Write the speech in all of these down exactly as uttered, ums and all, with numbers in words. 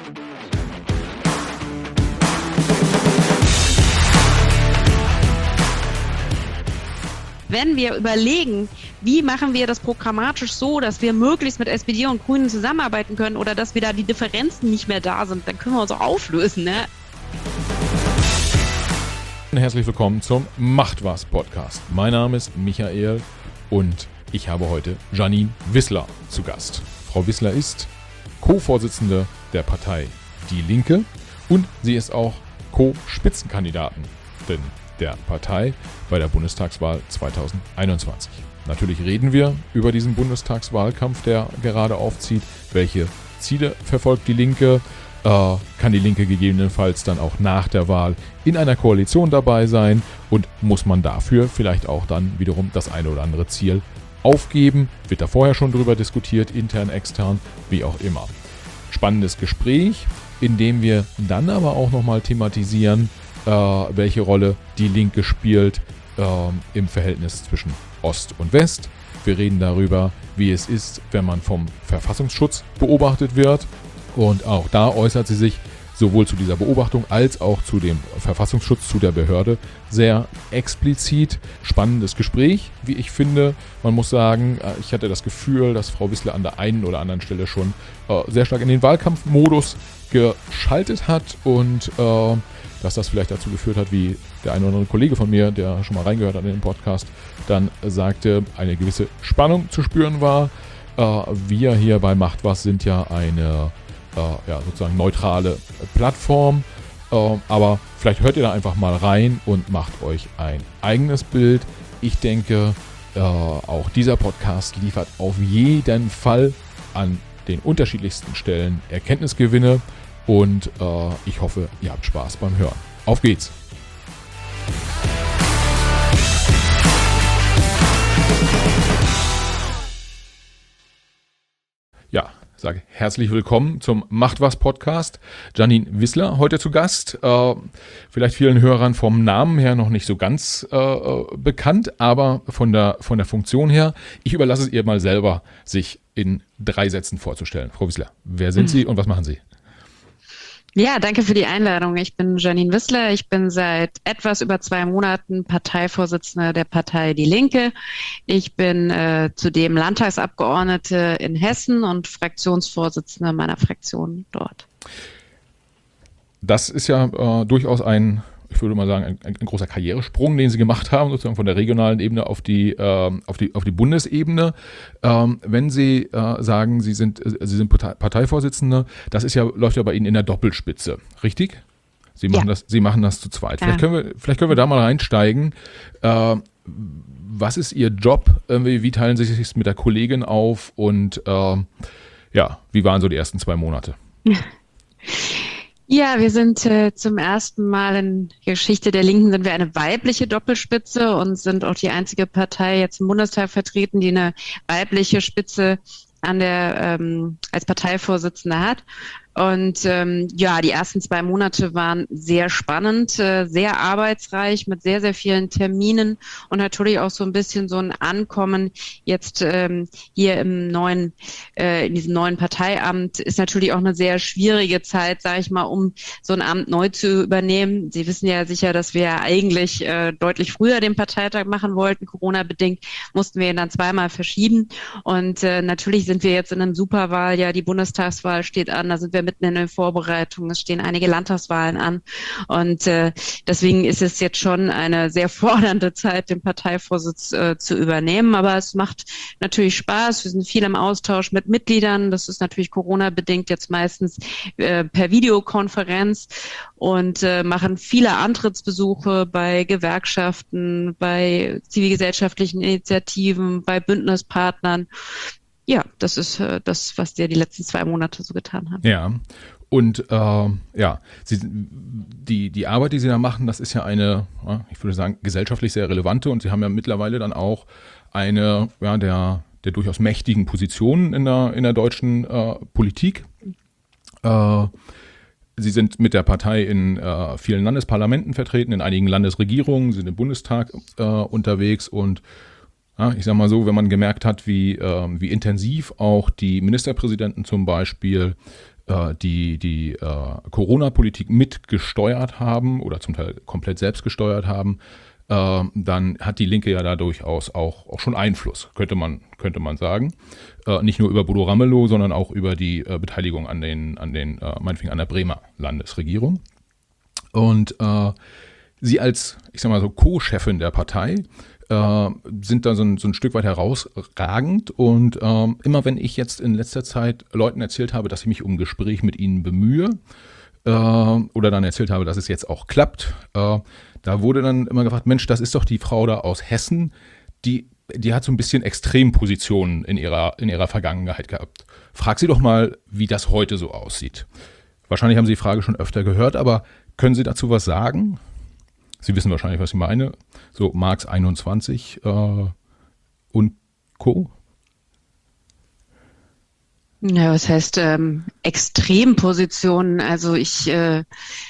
Wenn wir überlegen, wie machen wir das programmatisch so, dass wir möglichst mit S P D und Grünen zusammenarbeiten können oder dass wir da die Differenzen nicht mehr da sind, dann können wir uns auch auflösen, ne? Herzlich willkommen zum Macht was Podcast. Mein Name ist Michael und ich habe heute Janine Wissler zu Gast. Frau Wissler ist Co-Vorsitzende der Partei Die Linke und sie ist auch Co-Spitzenkandidatin der Partei bei der Bundestagswahl zwanzig einundzwanzig. Natürlich reden wir über diesen Bundestagswahlkampf, der gerade aufzieht. Welche Ziele verfolgt die Linke? Äh, kann die Linke gegebenenfalls dann auch nach der Wahl in einer Koalition dabei sein? Und muss man dafür vielleicht auch dann wiederum das eine oder andere Ziel aufgeben? Wird da vorher schon drüber diskutiert, intern, extern, wie auch immer. Spannendes Gespräch, in dem wir dann aber auch nochmal thematisieren, äh, welche Rolle die Linke spielt äh, im Verhältnis zwischen Ost und West. Wir reden darüber, wie es ist, wenn man vom Verfassungsschutz beobachtet wird. Und auch da äußert sie sich sowohl zu dieser Beobachtung als auch zu dem Verfassungsschutz, zu der Behörde sehr explizit. Spannendes Gespräch, wie ich finde. Man muss sagen, ich hatte das Gefühl, dass Frau Wissler an der einen oder anderen Stelle schon äh, sehr stark in den Wahlkampfmodus geschaltet hat und äh, dass das vielleicht dazu geführt hat, wie der ein oder andere Kollege von mir, der schon mal reingehört hat in den Podcast, dann sagte, eine gewisse Spannung zu spüren war. Äh, wir hier bei Macht was sind ja eine äh, ja, sozusagen neutrale Plattform, äh, aber vielleicht hört ihr da einfach mal rein und macht euch ein eigenes Bild. Ich denke, äh, auch dieser Podcast liefert auf jeden Fall an den unterschiedlichsten Stellen Erkenntnisgewinne. Und äh, ich hoffe, ihr habt Spaß beim Hören. Auf geht's! Ja, sage herzlich willkommen zum Macht was Podcast. Janine Wissler heute zu Gast. Äh, vielleicht vielen Hörern vom Namen her noch nicht so ganz äh, bekannt, aber von der, von der Funktion her. Ich überlasse es ihr mal selber, sich in drei Sätzen vorzustellen. Frau Wissler, wer sind Sie und was machen Sie? Ja, danke für die Einladung. Ich bin Janine Wissler. Ich bin seit etwas über zwei Monaten Parteivorsitzende der Partei Die Linke. Ich bin äh, zudem Landtagsabgeordnete in Hessen und Fraktionsvorsitzende meiner Fraktion dort. Das ist ja äh, durchaus ein, ich würde mal sagen, ein, ein großer Karrieresprung, den Sie gemacht haben, sozusagen von der regionalen Ebene auf die, äh, auf die, auf die Bundesebene. Ähm, wenn Sie äh, sagen, Sie sind, äh, Sie sind Parteivorsitzende, das ist ja, läuft ja bei Ihnen in der Doppelspitze, richtig? Sie machen, ja. das, Sie machen das zu zweit. Ja. Vielleicht, können wir, vielleicht können wir da mal reinsteigen. Äh, was ist Ihr Job? Äh, wie teilen Sie sich mit der Kollegin auf? Und äh, ja, wie waren so die ersten zwei Monate? Ja, wir sind äh, zum ersten Mal in der Geschichte der Linken sind wir eine weibliche Doppelspitze und sind auch die einzige Partei jetzt im Bundestag vertreten, die eine weibliche Spitze an der ähm, als Parteivorsitzende hat. Und ähm, ja, die ersten zwei Monate waren sehr spannend, äh, sehr arbeitsreich mit sehr, sehr vielen Terminen und natürlich auch so ein bisschen so ein Ankommen jetzt ähm, hier im neuen, äh, in diesem neuen Parteiamt ist natürlich auch eine sehr schwierige Zeit, sage ich mal, um so ein Amt neu zu übernehmen. Sie wissen ja sicher, dass wir ja eigentlich äh, deutlich früher den Parteitag machen wollten. Corona-bedingt mussten wir ihn dann zweimal verschieben. Und äh, natürlich sind wir jetzt in einem Superwahl, ja, die Bundestagswahl steht an, da sind wir mitten in den Vorbereitungen. Es stehen einige Landtagswahlen an und äh, deswegen ist es jetzt schon eine sehr fordernde Zeit, den Parteivorsitz äh, zu übernehmen. Aber es macht natürlich Spaß. Wir sind viel im Austausch mit Mitgliedern. Das ist natürlich Corona-bedingt jetzt meistens äh, per Videokonferenz und äh, machen viele Antrittsbesuche bei Gewerkschaften, bei zivilgesellschaftlichen Initiativen, bei Bündnispartnern. Ja, das ist äh, das, was wir die letzten zwei Monate so getan haben. Ja, und äh, ja, Sie, die, die Arbeit, die Sie da machen, das ist ja eine, ich würde sagen, gesellschaftlich sehr relevante und Sie haben ja mittlerweile dann auch eine ja, der, der durchaus mächtigen Positionen in der, in der deutschen äh, Politik. Äh, Sie sind mit der Partei in äh, vielen Landesparlamenten vertreten, in einigen Landesregierungen, sind im Bundestag äh, unterwegs und ja, ich sag mal so, wenn man gemerkt hat, wie, äh, wie intensiv auch die Ministerpräsidenten zum Beispiel äh, die die äh, Corona-Politik mitgesteuert haben oder zum Teil komplett selbst gesteuert haben, äh, dann hat die Linke ja da durchaus auch, auch schon Einfluss, könnte man, könnte man sagen. Äh, nicht nur über Bodo Ramelow, sondern auch über die äh, Beteiligung an den, an den äh, meinetwegen an der Bremer Landesregierung. Und äh, Sie als, ich sag mal so, Co-Chefin der Partei äh, sind da so ein, so ein Stück weit herausragend. Und äh, immer wenn ich jetzt in letzter Zeit Leuten erzählt habe, dass ich mich um ein Gespräch mit ihnen bemühe äh, oder dann erzählt habe, dass es jetzt auch klappt, äh, da wurde dann immer gefragt, Mensch, das ist doch die Frau da aus Hessen, die, die hat so ein bisschen Extrempositionen in ihrer, in ihrer Vergangenheit gehabt. Frag sie doch mal, wie das heute so aussieht. Wahrscheinlich haben Sie die Frage schon öfter gehört, aber können Sie dazu was sagen? Sie wissen wahrscheinlich, was ich meine. So Marx einundzwanzig äh, und Co. Ja, was heißt ähm, Extrempositionen? Also ich äh,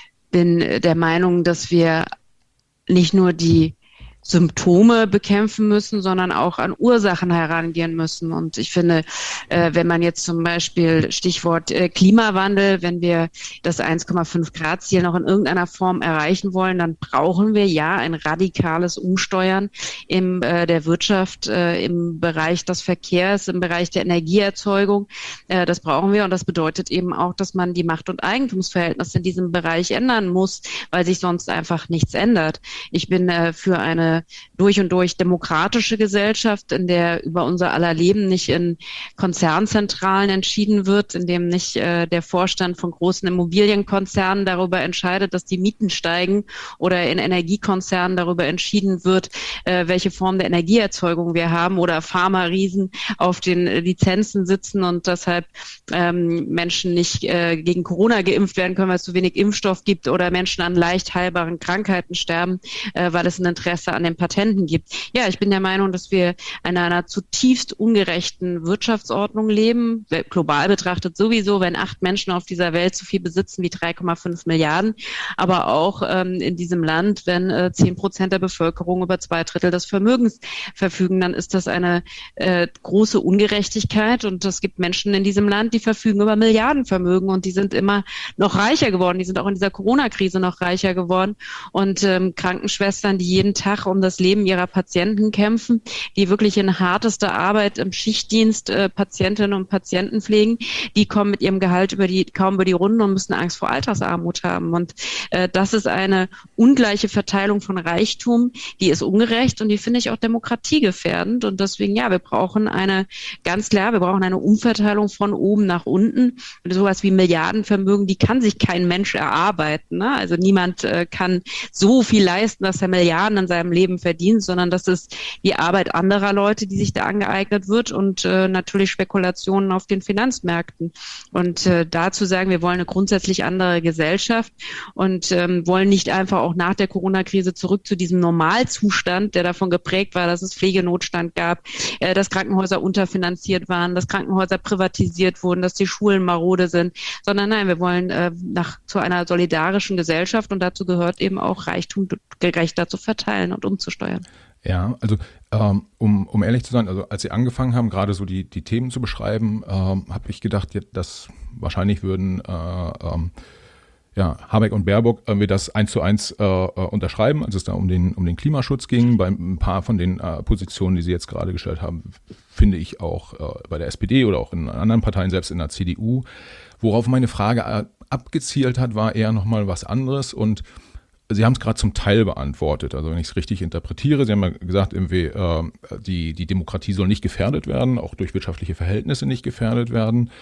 bin der Meinung, dass wir nicht nur die Symptome bekämpfen müssen, sondern auch an Ursachen herangehen müssen. Und ich finde, äh, wenn man jetzt zum Beispiel Stichwort äh, Klimawandel, wenn wir das eins Komma fünf Grad Ziel noch in irgendeiner Form erreichen wollen, dann brauchen wir ja ein radikales Umsteuern im äh, der Wirtschaft, äh, im Bereich des Verkehrs, im Bereich der Energieerzeugung. Äh, das brauchen wir und das bedeutet eben auch, dass man die Macht- und Eigentumsverhältnisse in diesem Bereich ändern muss, weil sich sonst einfach nichts ändert. Ich bin äh, für eine durch und durch demokratische Gesellschaft, in der über unser aller Leben nicht in Konzernzentralen entschieden wird, in dem nicht äh, der Vorstand von großen Immobilienkonzernen darüber entscheidet, dass die Mieten steigen oder in Energiekonzernen darüber entschieden wird, äh, welche Form der Energieerzeugung wir haben oder Pharma-Riesen auf den Lizenzen sitzen und deshalb ähm, Menschen nicht äh, gegen Corona geimpft werden können, weil es zu wenig Impfstoff gibt oder Menschen an leicht heilbaren Krankheiten sterben, äh, weil es ein Interesse an den Patenten gibt. Ja, ich bin der Meinung, dass wir in einer zutiefst ungerechten Wirtschaftsordnung leben, global betrachtet sowieso, wenn acht Menschen auf dieser Welt so viel besitzen wie drei Komma fünf Milliarden, aber auch ähm, in diesem Land, wenn äh, zehn Prozent der Bevölkerung über zwei Drittel des Vermögens verfügen, dann ist das eine äh, große Ungerechtigkeit und es gibt Menschen in diesem Land, die verfügen über Milliardenvermögen und die sind immer noch reicher geworden, die sind auch in dieser Corona-Krise noch reicher geworden und ähm, Krankenschwestern, die jeden Tag um das Leben ihrer Patienten kämpfen, die wirklich in hartester Arbeit im Schichtdienst äh, Patientinnen und Patienten pflegen, die kommen mit ihrem Gehalt über die, kaum über die Runden und müssen Angst vor Altersarmut haben. Und äh, das ist eine ungleiche Verteilung von Reichtum, die ist ungerecht und die finde ich auch demokratiegefährdend. Und deswegen, ja, wir brauchen eine, ganz klar, wir brauchen eine Umverteilung von oben nach unten. Und sowas wie Milliardenvermögen, die kann sich kein Mensch erarbeiten. Ne? Also niemand äh, kann so viel leisten, dass er Milliarden in seinem Leben verdient, sondern das ist die Arbeit anderer Leute, die sich da angeeignet wird und äh, natürlich Spekulationen auf den Finanzmärkten. Und äh, dazu sagen, wir wollen eine grundsätzlich andere Gesellschaft und ähm, wollen nicht einfach auch nach der Corona-Krise zurück zu diesem Normalzustand, der davon geprägt war, dass es Pflegenotstand gab, äh, dass Krankenhäuser unterfinanziert waren, dass Krankenhäuser privatisiert wurden, dass die Schulen marode sind, sondern nein, wir wollen äh, nach zu einer solidarischen Gesellschaft und dazu gehört eben auch Reichtum gerechter zu verteilen und umzusteuern. Ja, also ähm, um, um ehrlich zu sein, also als Sie angefangen haben, gerade so die, die Themen zu beschreiben, ähm, habe ich gedacht, ja, dass wahrscheinlich würden äh, ähm, ja, Habeck und Baerbock äh, wir das eins zu eins äh, unterschreiben, als es da um den, um den Klimaschutz ging. Bei ein paar von den äh, Positionen, die Sie jetzt gerade gestellt haben, finde ich auch äh, bei der S P D oder auch in anderen Parteien, selbst in der C D U. Worauf meine Frage äh, abgezielt hat, war eher nochmal was anderes und Sie haben es gerade zum Teil beantwortet, also wenn ich es richtig interpretiere. Sie haben ja gesagt, irgendwie, äh, die, die Demokratie soll nicht gefährdet werden, auch durch wirtschaftliche Verhältnisse nicht gefährdet werden.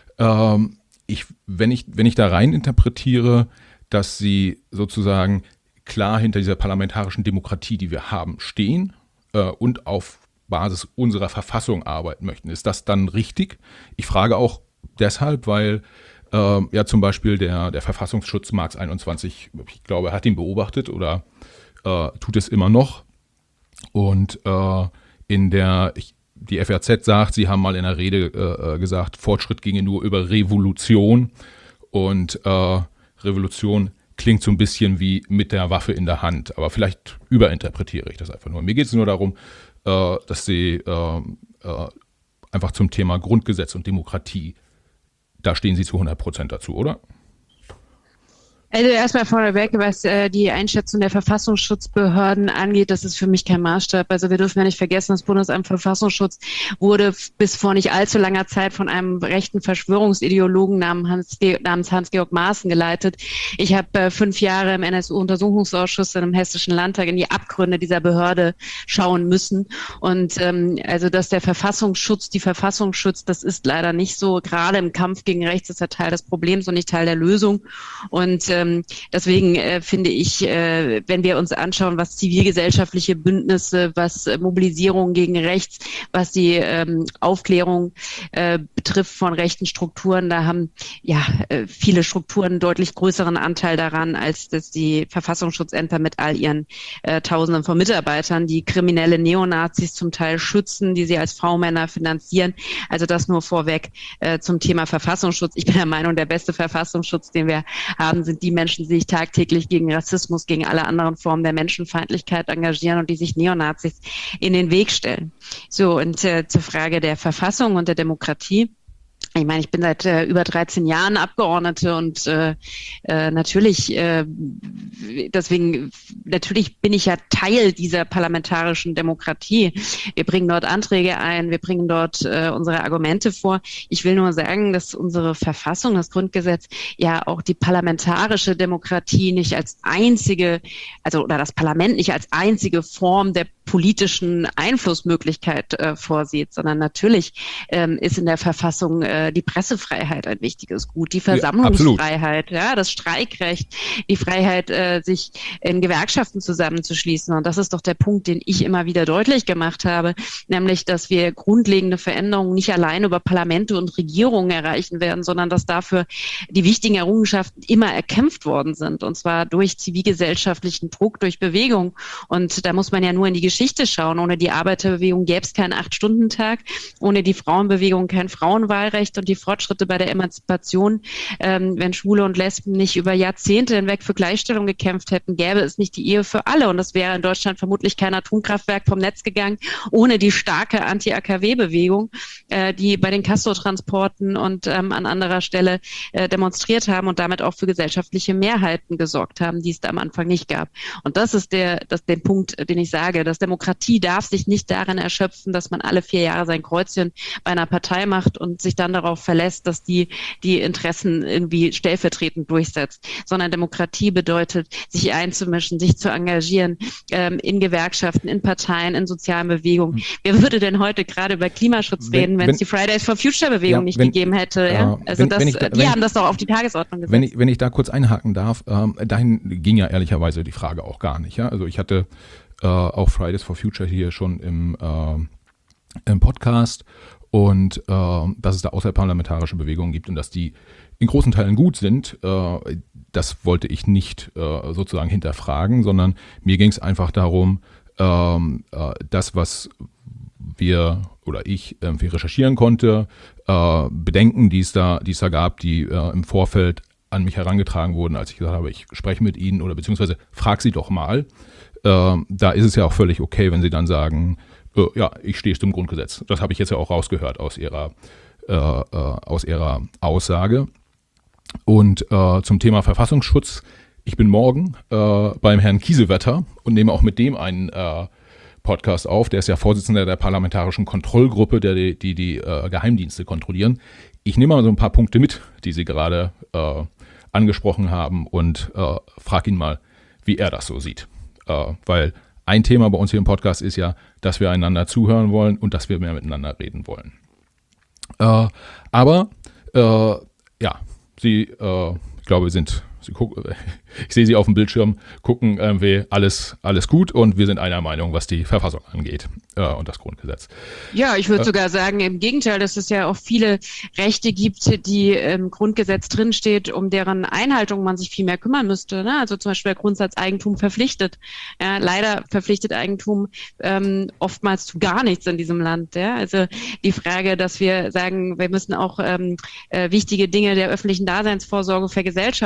Ähm, ich, wenn ich, wenn ich da rein interpretiere, dass Sie sozusagen klar hinter dieser parlamentarischen Demokratie, die wir haben, stehen äh, und auf Basis unserer Verfassung arbeiten möchten, ist das dann richtig? Ich frage auch deshalb, weil Ähm, ja, zum Beispiel der, der Verfassungsschutz Marx einundzwanzig, ich glaube, er hat ihn beobachtet oder äh, tut es immer noch. Und äh, in der, ich, die F A Z sagt, sie haben mal in der Rede äh, gesagt, Fortschritt ginge nur über Revolution. Und äh, Revolution klingt so ein bisschen wie mit der Waffe in der Hand. Aber vielleicht überinterpretiere ich das einfach nur. Mir geht es nur darum, äh, dass sie äh, äh, einfach zum Thema Grundgesetz und Demokratie da stehen Sie zu hundert Prozent dazu, oder? Also erstmal vorneweg, was äh, die Einschätzung der Verfassungsschutzbehörden angeht, das ist für mich kein Maßstab. Also wir dürfen ja nicht vergessen, das Bundesamt für Verfassungsschutz wurde bis vor nicht allzu langer Zeit von einem rechten Verschwörungsideologen namens Hans, namens Hans-Georg Maaßen geleitet. Ich habe äh, fünf Jahre im N S U-Untersuchungsausschuss im Hessischen Landtag in die Abgründe dieser Behörde schauen müssen. Und ähm, also, dass der Verfassungsschutz die Verfassung schützt, das ist leider nicht so. Gerade im Kampf gegen rechts ist er Teil des Problems und nicht Teil der Lösung. Und ähm, deswegen äh, finde ich, äh, wenn wir uns anschauen, was zivilgesellschaftliche Bündnisse, was äh, Mobilisierung gegen rechts, was die ähm, Aufklärung äh, betrifft von rechten Strukturen, da haben ja äh, viele Strukturen einen deutlich größeren Anteil daran, als dass die Verfassungsschutzämter mit all ihren äh, Tausenden von Mitarbeitern, die kriminelle Neonazis zum Teil schützen, die sie als V-Männer finanzieren. Also das nur vorweg äh, zum Thema Verfassungsschutz. Ich bin der Meinung, der beste Verfassungsschutz, den wir haben, sind die Menschen, die sich tagtäglich gegen Rassismus, gegen alle anderen Formen der Menschenfeindlichkeit engagieren und die sich Neonazis in den Weg stellen. So, und äh, zur Frage der Verfassung und der Demokratie. Ich meine, ich bin seit äh, über dreizehn Jahren Abgeordnete und äh, äh, natürlich, äh, deswegen, natürlich bin ich ja Teil dieser parlamentarischen Demokratie. Wir bringen dort Anträge ein, wir bringen dort äh, unsere Argumente vor. Ich will nur sagen, dass unsere Verfassung, das Grundgesetz, ja auch die parlamentarische Demokratie nicht als einzige, also oder das Parlament nicht als einzige Form der politischen Einflussmöglichkeit äh, vorsieht, sondern natürlich ähm, ist in der Verfassung äh, die Pressefreiheit ein wichtiges Gut, die Versammlungsfreiheit, ja, ja, das Streikrecht, die Freiheit, äh, sich in Gewerkschaften zusammenzuschließen. Und das ist doch der Punkt, den ich immer wieder deutlich gemacht habe, nämlich, dass wir grundlegende Veränderungen nicht allein über Parlamente und Regierungen erreichen werden, sondern dass dafür die wichtigen Errungenschaften immer erkämpft worden sind, und zwar durch zivilgesellschaftlichen Druck, durch Bewegung. Und da muss man ja nur in die Geschichte schauen. Ohne die Arbeiterbewegung gäbe es keinen Acht-Stunden-Tag, ohne die Frauenbewegung kein Frauenwahlrecht und die Fortschritte bei der Emanzipation. Ähm, wenn Schwule und Lesben nicht über Jahrzehnte hinweg für Gleichstellung gekämpft hätten, gäbe es nicht die Ehe für alle. Und es wäre in Deutschland vermutlich kein Atomkraftwerk vom Netz gegangen, ohne die starke Anti-A K W-Bewegung, äh, die bei den Castor-Transporten und ähm, an anderer Stelle äh, demonstriert haben und damit auch für gesellschaftliche Mehrheiten gesorgt haben, die es da am Anfang nicht gab. Und das ist der, das den Punkt, den ich sage, dass Demokratie darf sich nicht darin erschöpfen, dass man alle vier Jahre sein Kreuzchen bei einer Partei macht und sich dann darauf verlässt, dass die die Interessen irgendwie stellvertretend durchsetzt, sondern Demokratie bedeutet, sich einzumischen, sich zu engagieren, ähm, in Gewerkschaften, in Parteien, in sozialen Bewegungen. Wer würde denn heute gerade über Klimaschutz wenn, reden, wenn es die Fridays for Future Bewegung ja, nicht wenn, gegeben hätte? Ja? Also wenn, das, wenn ich da, die wenn haben ich, das doch auf die Tagesordnung gesetzt. Wenn ich, wenn ich da kurz einhaken darf, ähm, dahin ging ja ehrlicherweise die Frage auch gar nicht. Ja? Also ich hatte äh, auch Fridays for Future hier schon im, äh, im Podcast und äh, dass es da außerparlamentarische Bewegungen gibt und dass die in großen Teilen gut sind, äh, das wollte ich nicht äh, sozusagen hinterfragen, sondern mir ging es einfach darum, äh, äh, das, was wir oder ich irgendwie recherchieren konnte, äh, Bedenken, die es da, die es da gab, die äh, im Vorfeld an mich herangetragen wurden, als ich gesagt habe, ich spreche mit Ihnen oder beziehungsweise frag Sie doch mal. Äh, da ist es ja auch völlig okay, wenn Sie dann sagen, äh, ja, ich stehe zum Grundgesetz. Das habe ich jetzt ja auch rausgehört aus Ihrer, äh, äh, aus Ihrer Aussage. Und äh, zum Thema Verfassungsschutz, ich bin morgen äh, beim Herrn Kiesewetter und nehme auch mit dem einen äh, Podcast auf. Der ist ja Vorsitzender der Parlamentarischen Kontrollgruppe, der die die, die äh, Geheimdienste kontrollieren. Ich nehme mal so ein paar Punkte mit, die Sie gerade äh, angesprochen haben und äh, frage ihn mal, wie er das so sieht. Äh, weil ein Thema bei uns hier im Podcast ist ja, dass wir einander zuhören wollen und dass wir mehr miteinander reden wollen. Äh, aber äh, ja, Sie, äh, ich glaube, sind, Sie gucken, ich sehe Sie auf dem Bildschirm, gucken irgendwie alles, alles gut und wir sind einer Meinung, was die Verfassung angeht äh, und das Grundgesetz. Ja, ich würde äh, sogar sagen, im Gegenteil, dass es ja auch viele Rechte gibt, die im Grundgesetz drinsteht, um deren Einhaltung man sich viel mehr kümmern müsste. Ne? Also zum Beispiel der Grundsatz Eigentum verpflichtet. Ja, leider verpflichtet Eigentum ähm, oftmals zu gar nichts in diesem Land. Ja? Also die Frage, dass wir sagen, wir müssen auch ähm, äh, wichtige Dinge der öffentlichen Daseinsvorsorge vergesellschaften, all das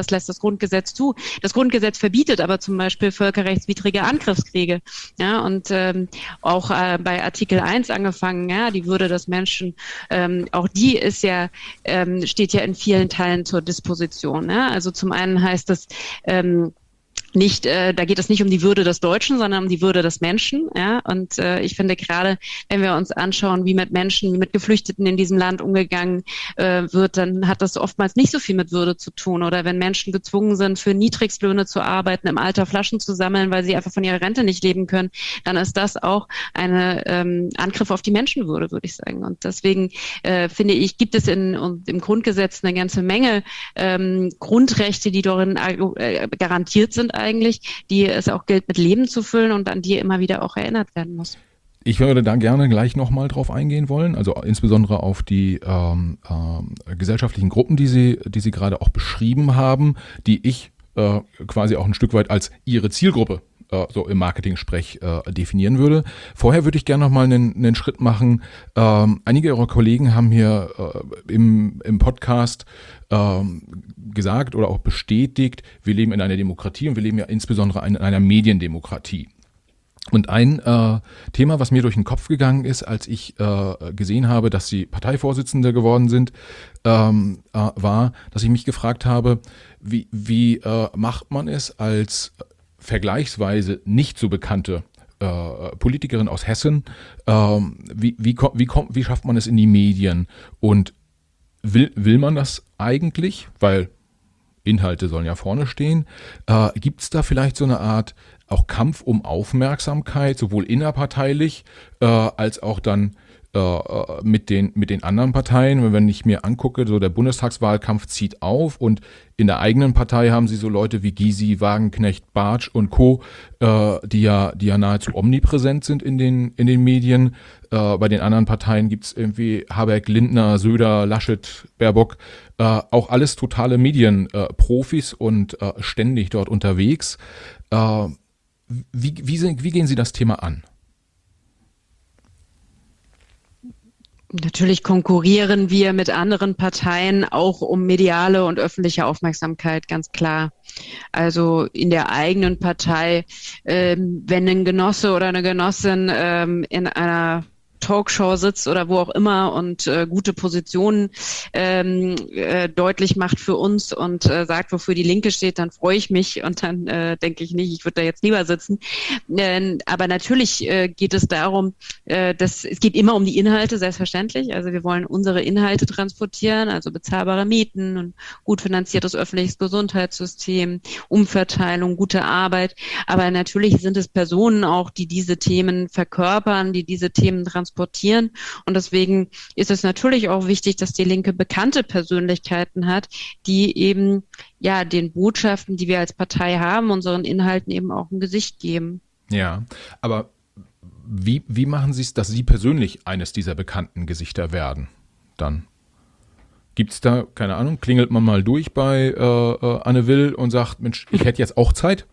das lässt das Grundgesetz zu. Das Grundgesetz verbietet aber zum Beispiel völkerrechtswidrige Angriffskriege. Ja, und ähm, auch äh, bei Artikel eins angefangen, ja, die Würde des Menschen, ähm, auch die ist ja, ähm, steht ja in vielen Teilen zur Disposition. Ja? Also zum einen heißt es, ähm, nicht, äh, da geht es nicht um die Würde des Deutschen, sondern um die Würde des Menschen. Ja? Und äh, ich finde gerade, wenn wir uns anschauen, wie mit Menschen, wie mit Geflüchteten in diesem Land umgegangen äh, wird, dann hat das oftmals nicht so viel mit Würde zu tun. Oder wenn Menschen gezwungen sind, für Niedrigstlöhne zu arbeiten, im Alter Flaschen zu sammeln, weil sie einfach von ihrer Rente nicht leben können, dann ist das auch ein ähm, Angriff auf die Menschenwürde, würde ich sagen. Und deswegen äh, finde ich, gibt es in, in, im Grundgesetz eine ganze Menge ähm, Grundrechte, die darin äh, garantiert sind eigentlich, die es auch gilt, mit Leben zu füllen und an die immer wieder auch erinnert werden muss. Ich würde da gerne gleich nochmal drauf eingehen wollen, also insbesondere auf die ähm, äh, gesellschaftlichen Gruppen, die Sie, die Sie gerade auch beschrieben haben, die ich äh, quasi auch ein Stück weit als Ihre Zielgruppe äh, so im Marketing-Sprech äh, definieren würde. Vorher würde ich gerne nochmal einen, einen Schritt machen. Ähm, einige Ihrer Kollegen haben hier äh, im, im Podcast ähm, gesagt oder auch bestätigt, wir leben in einer Demokratie und wir leben ja insbesondere in einer Mediendemokratie. Und ein äh, Thema, was mir durch den Kopf gegangen ist, als ich äh, gesehen habe, dass Sie Parteivorsitzende geworden sind, ähm, äh, war, dass ich mich gefragt habe, wie, wie äh, macht man es als vergleichsweise nicht so bekannte äh, Politikerin aus Hessen, ähm, wie, wie, wie, kommt, wie schafft man es in die Medien und will, will man das eigentlich, weil Inhalte sollen ja vorne stehen, äh, gibt es da vielleicht so eine Art auch Kampf um Aufmerksamkeit, sowohl innerparteilich äh, als auch dann äh, mit den, mit den anderen Parteien? Wenn ich mir angucke, so der Bundestagswahlkampf zieht auf und in der eigenen Partei haben sie so Leute wie Gysi, Wagenknecht, Bartsch und Co., äh, die ja, die ja nahezu omnipräsent sind in den, in den Medien. Äh, bei den anderen Parteien gibt's irgendwie Habeck, Lindner, Söder, Laschet, Baerbock, äh, auch alles totale Medienprofis äh, und äh, ständig dort unterwegs. Äh, wie, wie, sind, wie gehen Sie das Thema an? Natürlich konkurrieren wir mit anderen Parteien auch um mediale und öffentliche Aufmerksamkeit, ganz klar. Also in der eigenen Partei, ähm, wenn ein Genosse oder eine Genossin ähm, in einer Talkshow sitzt oder wo auch immer und äh, gute Positionen ähm, äh, deutlich macht für uns und äh, sagt, wofür die Linke steht, dann freue ich mich und dann äh, denke ich nicht, ich würde da jetzt lieber sitzen. Äh, aber natürlich äh, geht es darum, äh, dass es geht immer um die Inhalte, selbstverständlich. Also wir wollen unsere Inhalte transportieren, also bezahlbare Mieten und gut finanziertes öffentliches Gesundheitssystem, Umverteilung, gute Arbeit. Aber natürlich sind es Personen auch, die diese Themen verkörpern, die diese Themen transportieren. Und deswegen ist es natürlich auch wichtig, dass die Linke bekannte Persönlichkeiten hat, die eben ja den Botschaften, die wir als Partei haben, unseren Inhalten eben auch ein Gesicht geben. Ja, aber wie, wie machen Sie es, dass Sie persönlich eines dieser bekannten Gesichter werden dann? Gibt's da, keine Ahnung, klingelt man mal durch bei äh, äh, Anne Will und sagt, Mensch, ich hätte jetzt auch Zeit?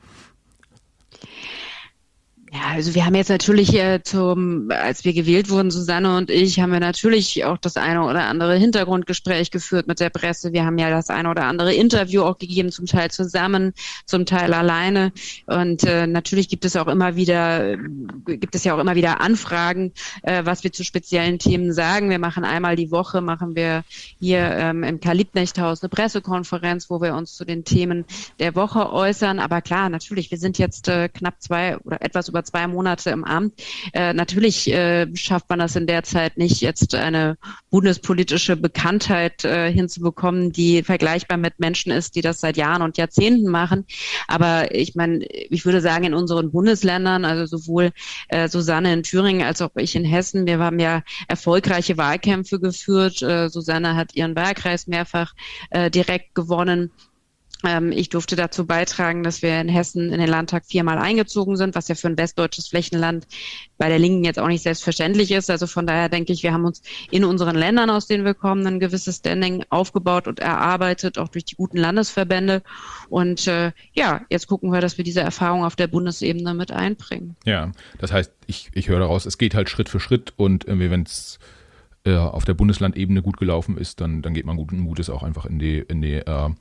Ja, also wir haben jetzt natürlich äh, zum, als wir gewählt wurden, Susanne und ich, haben wir natürlich auch das eine oder andere Hintergrundgespräch geführt mit der Presse. Wir haben ja das eine oder andere Interview auch gegeben, zum Teil zusammen, zum Teil alleine. Und äh, natürlich gibt es auch immer wieder, gibt es ja auch immer wieder Anfragen, äh, was wir zu speziellen Themen sagen. Wir machen einmal die Woche, machen wir hier ähm, im Karl-Liebknecht-Haus eine Pressekonferenz, wo wir uns zu den Themen der Woche äußern. Aber klar, natürlich, wir sind jetzt äh, knapp zwei oder etwas über zwei Monate im Amt. Äh, natürlich äh, schafft man das in der Zeit nicht, jetzt eine bundespolitische Bekanntheit äh, hinzubekommen, die vergleichbar mit Menschen ist, die das seit Jahren und Jahrzehnten machen. Aber ich meine, ich würde sagen, in unseren Bundesländern, also sowohl äh, Susanne in Thüringen als auch ich in Hessen, wir haben ja erfolgreiche Wahlkämpfe geführt. Äh, Susanne hat ihren Wahlkreis mehrfach äh, direkt gewonnen. Ich durfte dazu beitragen, dass wir in Hessen in den Landtag viermal eingezogen sind, was ja für ein westdeutsches Flächenland bei der Linken jetzt auch nicht selbstverständlich ist. Also von daher denke ich, wir haben uns in unseren Ländern, aus denen wir kommen, ein gewisses Standing aufgebaut und erarbeitet, auch durch die guten Landesverbände. Und äh, ja, jetzt gucken wir, dass wir diese Erfahrung auf der Bundesebene mit einbringen. Ja, das heißt, ich, ich höre daraus, es geht halt Schritt für Schritt und irgendwie, wenn es äh, auf der Bundeslandebene gut gelaufen ist, dann, dann geht man guten Mutes auch einfach in die, in die äh,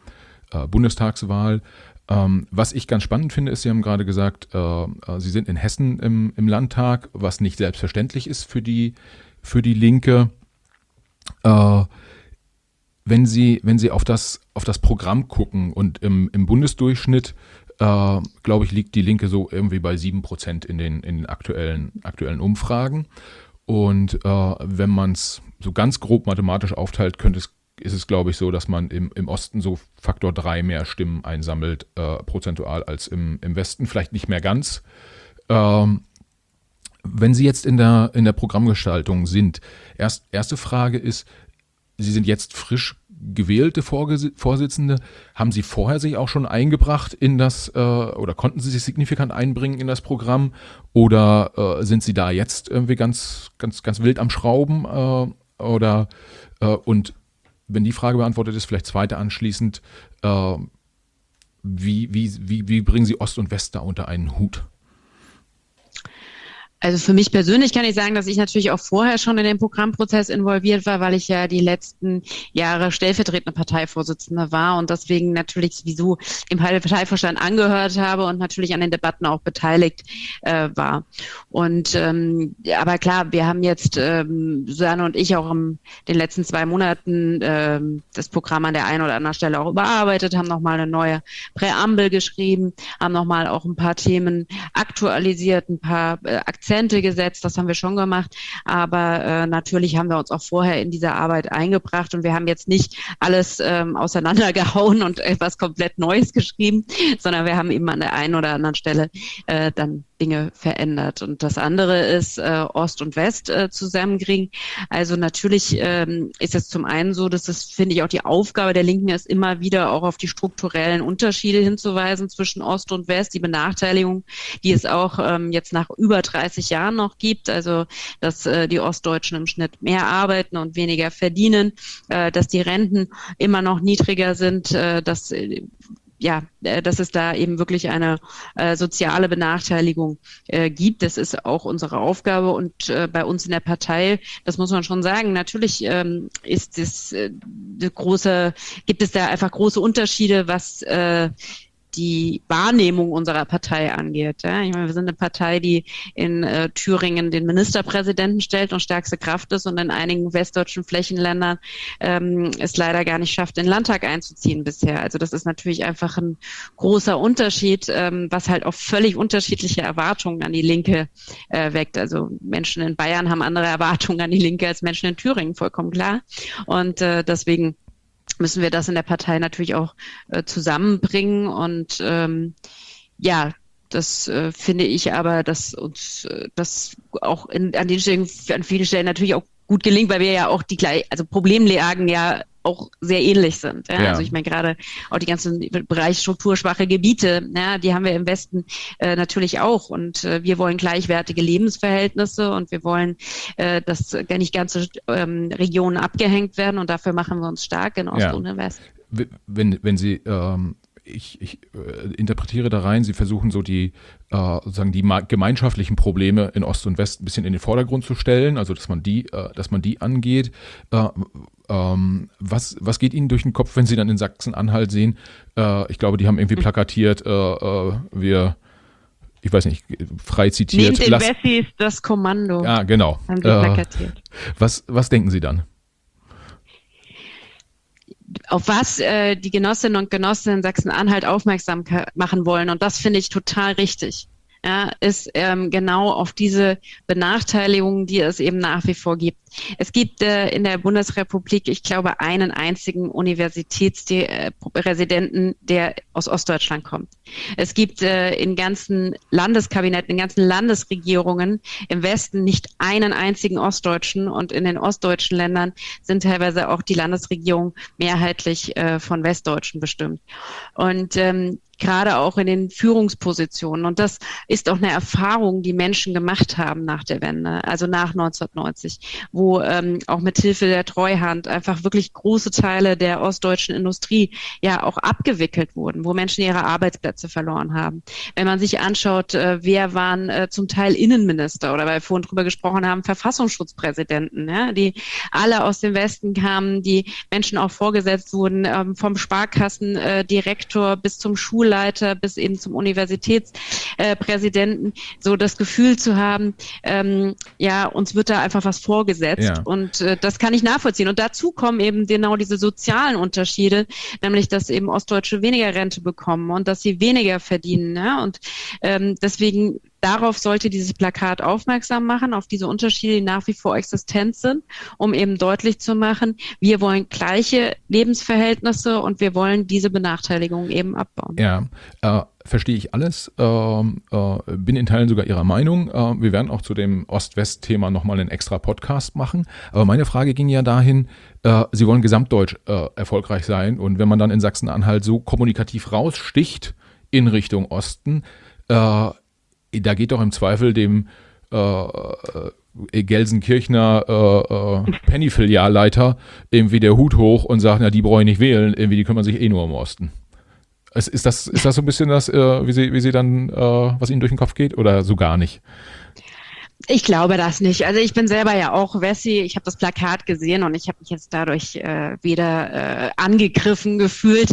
äh, Bundestagswahl. Ähm, was ich ganz spannend finde, ist, Sie haben gerade gesagt, äh, Sie sind in Hessen im, im Landtag, was nicht selbstverständlich ist für die, für die Linke. Äh, wenn Sie, wenn Sie auf das, auf das Programm gucken und im, im Bundesdurchschnitt, äh, glaube ich, liegt die Linke so irgendwie bei sieben Prozent in den, in den aktuellen, aktuellen Umfragen. Und äh, wenn man es so ganz grob mathematisch aufteilt, könnte es ist es, glaube ich, so, dass man im, im Osten so Faktor drei mehr Stimmen einsammelt, äh, prozentual als im, im Westen. Vielleicht nicht mehr ganz. Ähm, wenn Sie jetzt in der, in der Programmgestaltung sind, erst, erste Frage ist, Sie sind jetzt frisch gewählte Vorges- Vorsitzende. Haben Sie vorher sich auch schon eingebracht in das, äh, oder konnten Sie sich signifikant einbringen in das Programm? Oder äh, sind Sie da jetzt irgendwie ganz, ganz, ganz wild am Schrauben? Äh, oder, äh, und wenn die Frage beantwortet ist, vielleicht zweite anschließend, äh, wie, wie, wie, wie bringen Sie Ost und West da unter einen Hut? Also für mich persönlich kann ich sagen, dass ich natürlich auch vorher schon in den Programmprozess involviert war, weil ich ja die letzten Jahre stellvertretende Parteivorsitzende war und deswegen natürlich sowieso dem Parteivorstand angehört habe und natürlich an den Debatten auch beteiligt äh, war. Und ähm, aber klar, wir haben jetzt, ähm, Susanne und ich, auch in den letzten zwei Monaten ähm, das Programm an der einen oder anderen Stelle auch überarbeitet, haben nochmal eine neue Präambel geschrieben, haben nochmal auch ein paar Themen aktualisiert, ein paar äh, Akzente gesetzt, das haben wir schon gemacht, aber äh, natürlich haben wir uns auch vorher in diese Arbeit eingebracht und wir haben jetzt nicht alles ähm, auseinandergehauen und etwas komplett Neues geschrieben, sondern wir haben eben an der einen oder anderen Stelle äh, dann Dinge verändert. Und das andere ist äh, Ost und West äh, zusammenkriegen. Also natürlich ähm, ist es zum einen so, dass es, finde ich, auch die Aufgabe der Linken ist, immer wieder auch auf die strukturellen Unterschiede hinzuweisen zwischen Ost und West, die Benachteiligung, die es auch ähm, jetzt nach über dreißig Jahren noch gibt, also dass äh, die Ostdeutschen im Schnitt mehr arbeiten und weniger verdienen, äh, dass die Renten immer noch niedriger sind, äh, dass äh, ja, äh, dass es da eben wirklich eine äh, soziale Benachteiligung äh, gibt. Das ist auch unsere Aufgabe und äh, bei uns in der Partei, das muss man schon sagen, natürlich ähm, ist es äh, große, gibt es da einfach große Unterschiede, was äh, die Wahrnehmung unserer Partei angeht. Ja, ich meine, wir sind eine Partei, die in äh, Thüringen den Ministerpräsidenten stellt und stärkste Kraft ist und in einigen westdeutschen Flächenländern ähm, es leider gar nicht schafft, in den Landtag einzuziehen bisher. Also das ist natürlich einfach ein großer Unterschied, ähm, was halt auch völlig unterschiedliche Erwartungen an die Linke äh, weckt. Also Menschen in Bayern haben andere Erwartungen an die Linke als Menschen in Thüringen, vollkommen klar. Und äh, deswegen müssen wir das in der Partei natürlich auch äh, zusammenbringen und ähm, ja, das äh, finde ich aber, dass uns äh, das auch in, an den Stellen, an vielen Stellen natürlich auch gut gelingt, weil wir ja auch die gleich, also Problemlagen ja auch sehr ähnlich sind. Ja? Ja. Also ich meine gerade auch die ganzen Bereich strukturschwache Gebiete, ja, die haben wir im Westen äh, natürlich auch und äh, wir wollen gleichwertige Lebensverhältnisse und wir wollen, äh, dass nicht ganze ähm, Regionen abgehängt werden und dafür machen wir uns stark in Ost ja. und in West. Wenn, wenn Sie ähm Ich, ich äh, interpretiere da rein, Sie versuchen so die, äh, sozusagen die gemeinschaftlichen Probleme in Ost und West ein bisschen in den Vordergrund zu stellen, also dass man die, äh, dass man die angeht. Äh, ähm, was, was geht Ihnen durch den Kopf, wenn Sie dann in Sachsen-Anhalt sehen? Äh, ich glaube, die haben irgendwie plakatiert, äh, äh, wir, ich weiß nicht, frei zitiert. Nehmt den Lass, Wessis das Kommando. Ja, genau. Haben Sie plakatiert. Äh, was, was denken Sie dann? Auf was äh, die Genossinnen und Genossen in Sachsen-Anhalt aufmerksam machen wollen. Und das finde ich total richtig. Ja, ist ähm, genau auf diese Benachteiligungen, die es eben nach wie vor gibt. Es gibt äh, in der Bundesrepublik, ich glaube, einen einzigen Universitätsresidenten, der aus Ostdeutschland kommt. Es gibt äh, in ganzen Landeskabinetten, in ganzen Landesregierungen im Westen nicht einen einzigen Ostdeutschen und in den ostdeutschen Ländern sind teilweise auch die Landesregierungen mehrheitlich äh, von Westdeutschen bestimmt. Und ähm, gerade auch in den Führungspositionen. Und das ist auch eine Erfahrung, die Menschen gemacht haben nach der Wende, also nach neunzehnhundertneunzig, wo ähm, auch mit Hilfe der Treuhand einfach wirklich große Teile der ostdeutschen Industrie ja auch abgewickelt wurden, wo Menschen ihre Arbeitsplätze verloren haben. Wenn man sich anschaut, äh, wer waren äh, zum Teil Innenminister oder weil wir vorhin drüber gesprochen haben, Verfassungsschutzpräsidenten, ja, die alle aus dem Westen kamen, die Menschen auch vorgesetzt wurden, ähm, vom Sparkassendirektor äh, bis zum Schulleiter, bis eben zum Universitätspräsidenten, äh, so das Gefühl zu haben, ähm, ja, uns wird da einfach was vorgesetzt. Ja. Und äh, das kann ich nachvollziehen. Und dazu kommen eben genau diese sozialen Unterschiede, nämlich, dass eben Ostdeutsche weniger Rente bekommen und dass sie weniger verdienen. Ja? Und ähm, deswegen darauf sollte dieses Plakat aufmerksam machen, auf diese Unterschiede, die nach wie vor existent sind, um eben deutlich zu machen, wir wollen gleiche Lebensverhältnisse und wir wollen diese Benachteiligung eben abbauen. Ja, äh, verstehe ich alles, äh, äh, bin in Teilen sogar Ihrer Meinung. Äh, wir werden auch zu dem Ost-West-Thema nochmal einen extra Podcast machen. Aber meine Frage ging ja dahin, äh, Sie wollen gesamtdeutsch äh, erfolgreich sein und wenn man dann in Sachsen-Anhalt so kommunikativ raussticht in Richtung Osten, äh, da geht doch im Zweifel dem äh, Gelsenkirchener äh, äh, Penny-Filialleiter irgendwie der Hut hoch und sagt, na, die brauche ich nicht wählen, irgendwie, die kümmern sich eh nur um Osten. Ist, ist, das, ist das so ein bisschen das, äh, wie Sie, wie Sie dann, äh, was Ihnen durch den Kopf geht oder so gar nicht? Ich glaube das nicht. Also ich bin selber ja auch Wessi. Ich habe das Plakat gesehen und ich habe mich jetzt dadurch äh, weder äh, angegriffen gefühlt,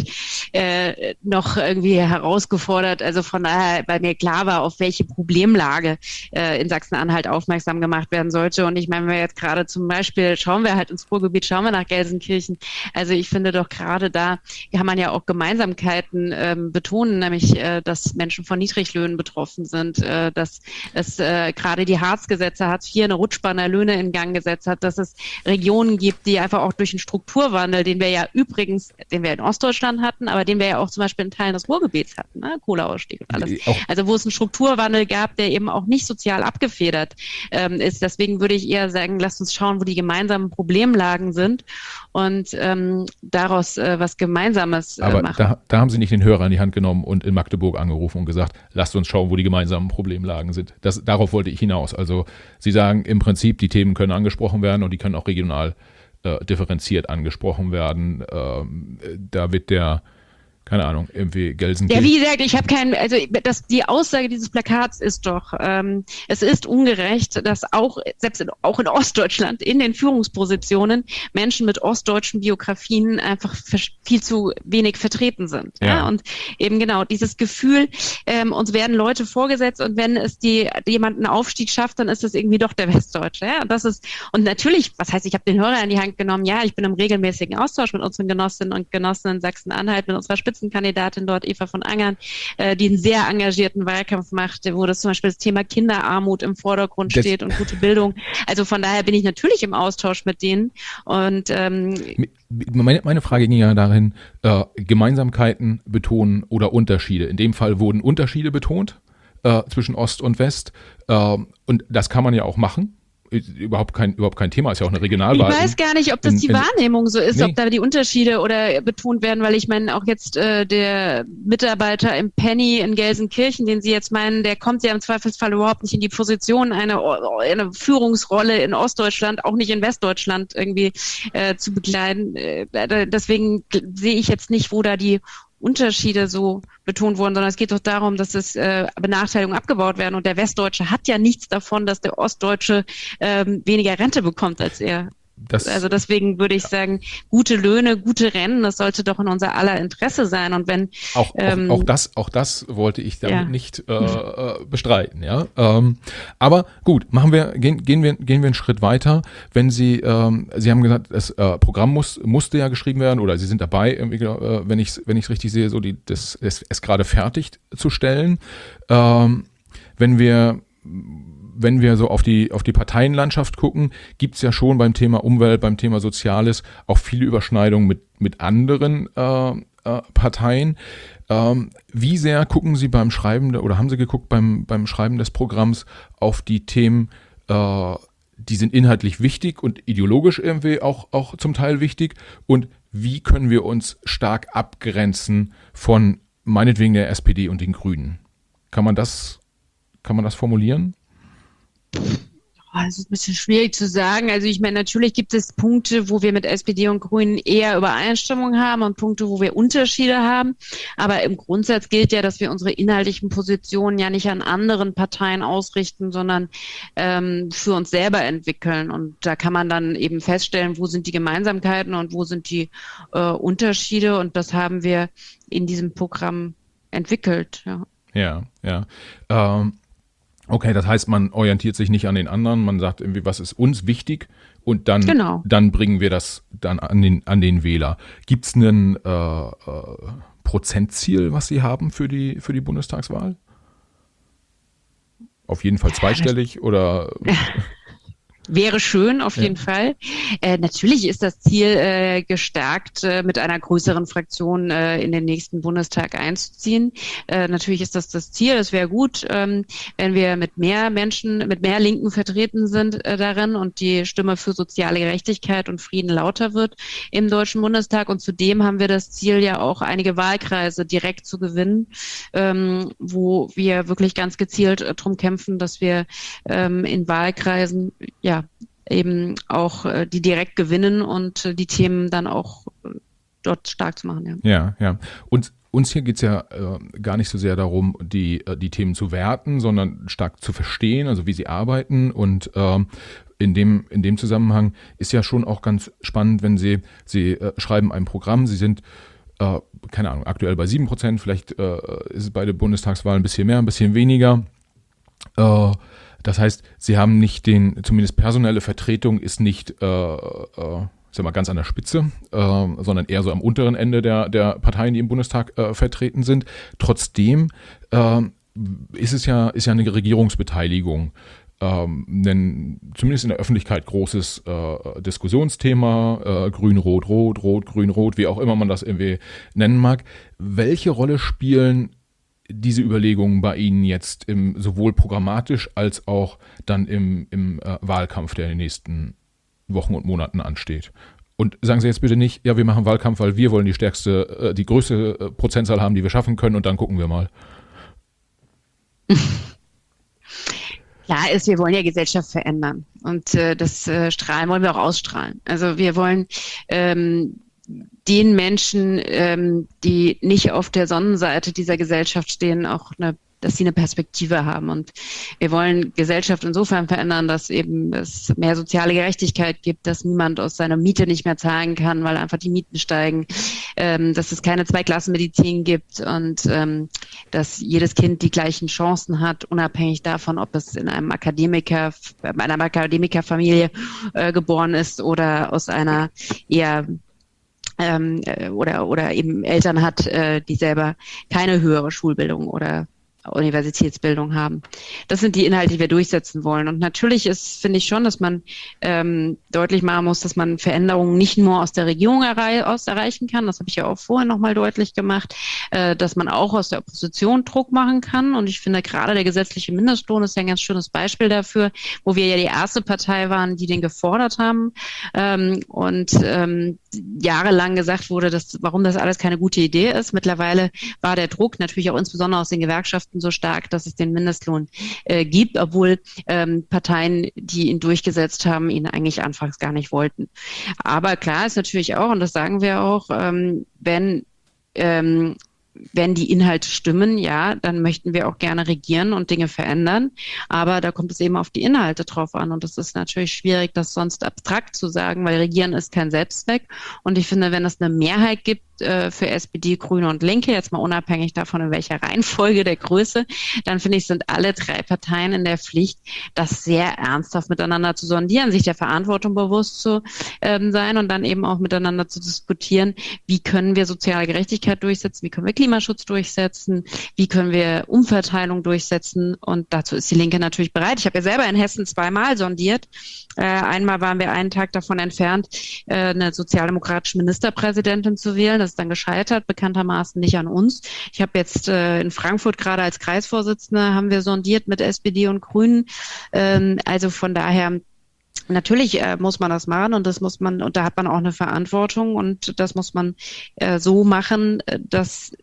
äh, noch irgendwie herausgefordert. Also von daher, weil mir klar war, auf welche Problemlage äh, in Sachsen-Anhalt aufmerksam gemacht werden sollte. Und ich meine, wenn wir jetzt gerade zum Beispiel, schauen wir halt ins Ruhrgebiet, schauen wir nach Gelsenkirchen. Also ich finde doch gerade da kann man ja auch Gemeinsamkeiten ähm, betonen, nämlich, äh, dass Menschen von Niedriglöhnen betroffen sind, äh, dass es äh, gerade die Hartz-Gesetze, Hartz vier, eine Rutschbahn der Löhne in Gang gesetzt hat, dass es Regionen gibt, die einfach auch durch den Strukturwandel, den wir ja übrigens, den wir in Ostdeutschland hatten, aber den wir ja auch zum Beispiel in Teilen des Ruhrgebiets hatten, ne? Kohleausstieg und alles. Also wo es einen Strukturwandel gab, der eben auch nicht sozial abgefedert ähm, ist. Deswegen würde ich eher sagen, lasst uns schauen, wo die gemeinsamen Problemlagen sind und ähm, daraus äh, was Gemeinsames äh, aber machen. Da, da haben Sie nicht den Hörer in die Hand genommen und in Magdeburg angerufen und gesagt, lasst uns schauen, wo die gemeinsamen Problemlagen sind. Das, darauf wollte ich hinaus. Also Sie sagen im Prinzip, die Themen können angesprochen werden und die können auch regional äh, differenziert angesprochen werden. Ähm, da wird der, keine Ahnung, irgendwie Gelsenkirchen. Ja, wie gesagt, ich habe keinen, also das, die Aussage dieses Plakats ist doch, ähm, es ist ungerecht, dass auch, selbst in, auch in Ostdeutschland, in den Führungspositionen Menschen mit ostdeutschen Biografien einfach viel zu wenig vertreten sind. Ja. Ja? Und eben genau dieses Gefühl, ähm, uns werden Leute vorgesetzt und wenn es die jemand einen Aufstieg schafft, dann ist es irgendwie doch der Westdeutsche. Ja? Und das ist, und natürlich, was heißt, ich habe den Hörer in die Hand genommen, ja, ich bin im regelmäßigen Austausch mit unseren Genossinnen und Genossen in Sachsen-Anhalt, mit unserer Spitze Kandidatin dort, Eva von Angern, äh, die einen sehr engagierten Wahlkampf macht, wo das zum Beispiel das Thema Kinderarmut im Vordergrund das steht und gute Bildung. Also von daher bin ich natürlich im Austausch mit denen. Und ähm, meine, meine Frage ging ja darin, äh, Gemeinsamkeiten betonen oder Unterschiede. In dem Fall wurden Unterschiede betont äh, zwischen Ost und West. Äh, und das kann man ja auch machen. Überhaupt kein, überhaupt kein Thema, ist ja auch eine Regionalwahl. Ich weiß gar nicht, ob das in, die in, Wahrnehmung so ist, nee. Ob da die Unterschiede oder betont werden, weil ich meine, auch jetzt äh, der Mitarbeiter im Penny in Gelsenkirchen, den Sie jetzt meinen, der kommt ja im Zweifelsfall überhaupt nicht in die Position, eine, eine Führungsrolle in Ostdeutschland, auch nicht in Westdeutschland irgendwie äh, zu begleiten. Äh, deswegen sehe ich jetzt nicht, wo da die Unterschiede so betont wurden, sondern es geht doch darum, dass es äh, Benachteiligungen abgebaut werden und der Westdeutsche hat ja nichts davon, dass der Ostdeutsche ähm, weniger Rente bekommt als er. Das, also deswegen würde ich sagen, gute Löhne, gute Rennen, das sollte doch in unser aller Interesse sein. Und wenn auch, ähm, auch, auch das, auch das wollte ich damit ja. nicht äh, bestreiten, ja. Ähm, aber gut, machen wir, gehen, gehen wir, gehen wir einen Schritt weiter. Wenn Sie, ähm, Sie haben gesagt, das äh, Programm muss, musste ja geschrieben werden oder Sie sind dabei, irgendwie, äh, wenn ich es, wenn ich es richtig sehe, so die, das, das es gerade fertigzustellen. Ähm, wenn wir Wenn wir so auf die, auf die Parteienlandschaft gucken, gibt es ja schon beim Thema Umwelt, beim Thema Soziales auch viele Überschneidungen mit, mit anderen äh, äh, Parteien. Ähm, wie sehr gucken Sie beim Schreiben oder haben Sie geguckt beim, beim Schreiben des Programms auf die Themen, äh, die sind inhaltlich wichtig und ideologisch irgendwie auch, auch zum Teil wichtig? Und wie können wir uns stark abgrenzen von meinetwegen der S P D und den Grünen. Kann man das, kann man das formulieren? Es ist ein bisschen schwierig zu sagen. Also ich meine, natürlich gibt es Punkte, wo wir mit S P D und Grünen eher Übereinstimmung haben und Punkte, wo wir Unterschiede haben. Aber im Grundsatz gilt ja, dass wir unsere inhaltlichen Positionen ja nicht an anderen Parteien ausrichten, sondern ähm, für uns selber entwickeln. Und da kann man dann eben feststellen, wo sind die Gemeinsamkeiten und wo sind die äh, Unterschiede. Und das haben wir in diesem Programm entwickelt. Ja, ja. ja. Ähm Okay, das heißt, man orientiert sich nicht an den anderen, man sagt irgendwie, was ist uns wichtig und dann, genau. dann bringen wir das dann an den, an den Wähler. Gibt es ein äh, äh, Prozentziel, was Sie haben für die, für die Bundestagswahl? Auf jeden Fall zweistellig oder... Wäre schön, auf jeden ja. Fall. Äh, natürlich ist das Ziel äh, gestärkt, äh, mit einer größeren Fraktion äh, in den nächsten Bundestag einzuziehen. Äh, natürlich ist das das Ziel. Es wäre gut, ähm, wenn wir mit mehr Menschen, mit mehr Linken vertreten sind äh, darin und die Stimme für soziale Gerechtigkeit und Frieden lauter wird im Deutschen Bundestag. Und zudem haben wir das Ziel, ja auch einige Wahlkreise direkt zu gewinnen, ähm, wo wir wirklich ganz gezielt äh, drum kämpfen, dass wir ähm, in Wahlkreisen, ja, eben auch äh, die direkt gewinnen und äh, die Themen dann auch äh, dort stark zu machen. Ja, ja. ja. Und uns hier geht es ja äh, gar nicht so sehr darum, die, äh, die Themen zu werten, sondern stark zu verstehen, also wie sie arbeiten. Und ähm, in dem, in dem Zusammenhang ist ja schon auch ganz spannend, wenn Sie, Sie äh, schreiben ein Programm, Sie sind äh, keine Ahnung, aktuell bei sieben Prozent, vielleicht äh, ist es bei der Bundestagswahl ein bisschen mehr, ein bisschen weniger. Äh, Das heißt, sie haben nicht den, zumindest personelle Vertretung ist nicht, äh, äh, sag mal, ganz an der Spitze, äh, sondern eher so am unteren Ende der, der Parteien, die im Bundestag äh, vertreten sind. Trotzdem äh, ist es ja, ist ja eine Regierungsbeteiligung. Ähm, denn zumindest in der Öffentlichkeit großes äh, Diskussionsthema, äh, Grün, Rot, Rot, Rot, Grün, Rot, wie auch immer man das irgendwie nennen mag. Welche Rolle spielen diese Überlegungen bei Ihnen jetzt im, sowohl programmatisch als auch dann im, im äh, Wahlkampf, der in den nächsten Wochen und Monaten ansteht? Und sagen Sie jetzt bitte nicht, ja, wir machen Wahlkampf, weil wir wollen die stärkste, äh, die größte äh, Prozentzahl haben, die wir schaffen können, und dann gucken wir mal. Klar ist, wir wollen ja Gesellschaft verändern und äh, das äh, Strahlen wollen wir auch ausstrahlen. Also wir wollen ähm, den Menschen, ähm, die nicht auf der Sonnenseite dieser Gesellschaft stehen, auch eine, dass sie eine Perspektive haben. Und wir wollen Gesellschaft insofern verändern, dass eben es mehr soziale Gerechtigkeit gibt, dass niemand aus seiner Miete nicht mehr zahlen kann, weil einfach die Mieten steigen, ähm, dass es keine Zweiklassenmedizin gibt und ähm, dass jedes Kind die gleichen Chancen hat, unabhängig davon, ob es in einem Akademiker, in einer Akademikerfamilie äh, geboren ist oder aus einer eher ähm, oder oder eben Eltern hat, äh, die selber keine höhere Schulbildung oder Universitätsbildung haben. Das sind die Inhalte, die wir durchsetzen wollen. Und natürlich ist, finde ich schon, dass man ähm, deutlich machen muss, dass man Veränderungen nicht nur aus der Regierung errei- aus erreichen kann. Das habe ich ja auch vorher nochmal deutlich gemacht, äh, dass man auch aus der Opposition Druck machen kann. Und ich finde, gerade der gesetzliche Mindestlohn ist ja ein ganz schönes Beispiel dafür, wo wir ja die erste Partei waren, die den gefordert haben. Ähm, und ähm, jahrelang gesagt wurde, dass, warum das alles keine gute Idee ist. Mittlerweile war der Druck natürlich auch insbesondere aus den Gewerkschaften so stark, dass es den Mindestlohn äh, gibt, obwohl ähm, Parteien, die ihn durchgesetzt haben, ihn eigentlich anfangs gar nicht wollten. Aber klar ist natürlich auch, und das sagen wir auch, ähm, wenn ähm, wenn die Inhalte stimmen, ja, dann möchten wir auch gerne regieren und Dinge verändern. Aber da kommt es eben auf die Inhalte drauf an. Und das ist natürlich schwierig, das sonst abstrakt zu sagen, weil Regieren ist kein Selbstzweck. Und ich finde, wenn es eine Mehrheit gibt äh, für S P D, Grüne und Linke, jetzt mal unabhängig davon, in welcher Reihenfolge der Größe, dann finde ich, sind alle drei Parteien in der Pflicht, das sehr ernsthaft miteinander zu sondieren, sich der Verantwortung bewusst zu ähm, sein und dann eben auch miteinander zu diskutieren, wie können wir soziale Gerechtigkeit durchsetzen, wie können wir Klimaschutz durchsetzen, wie können wir Umverteilung durchsetzen, und dazu ist die Linke natürlich bereit. Ich habe ja selber in Hessen zweimal sondiert. Äh, einmal waren wir einen Tag davon entfernt, äh, eine sozialdemokratische Ministerpräsidentin zu wählen. Das ist dann gescheitert, bekanntermaßen nicht an uns. Ich habe jetzt äh, in Frankfurt gerade als Kreisvorsitzende haben wir sondiert mit S P D und Grünen. Ähm, also von daher, natürlich äh, muss man das machen, und das muss man, und da hat man auch eine Verantwortung, und das muss man äh, so machen, dass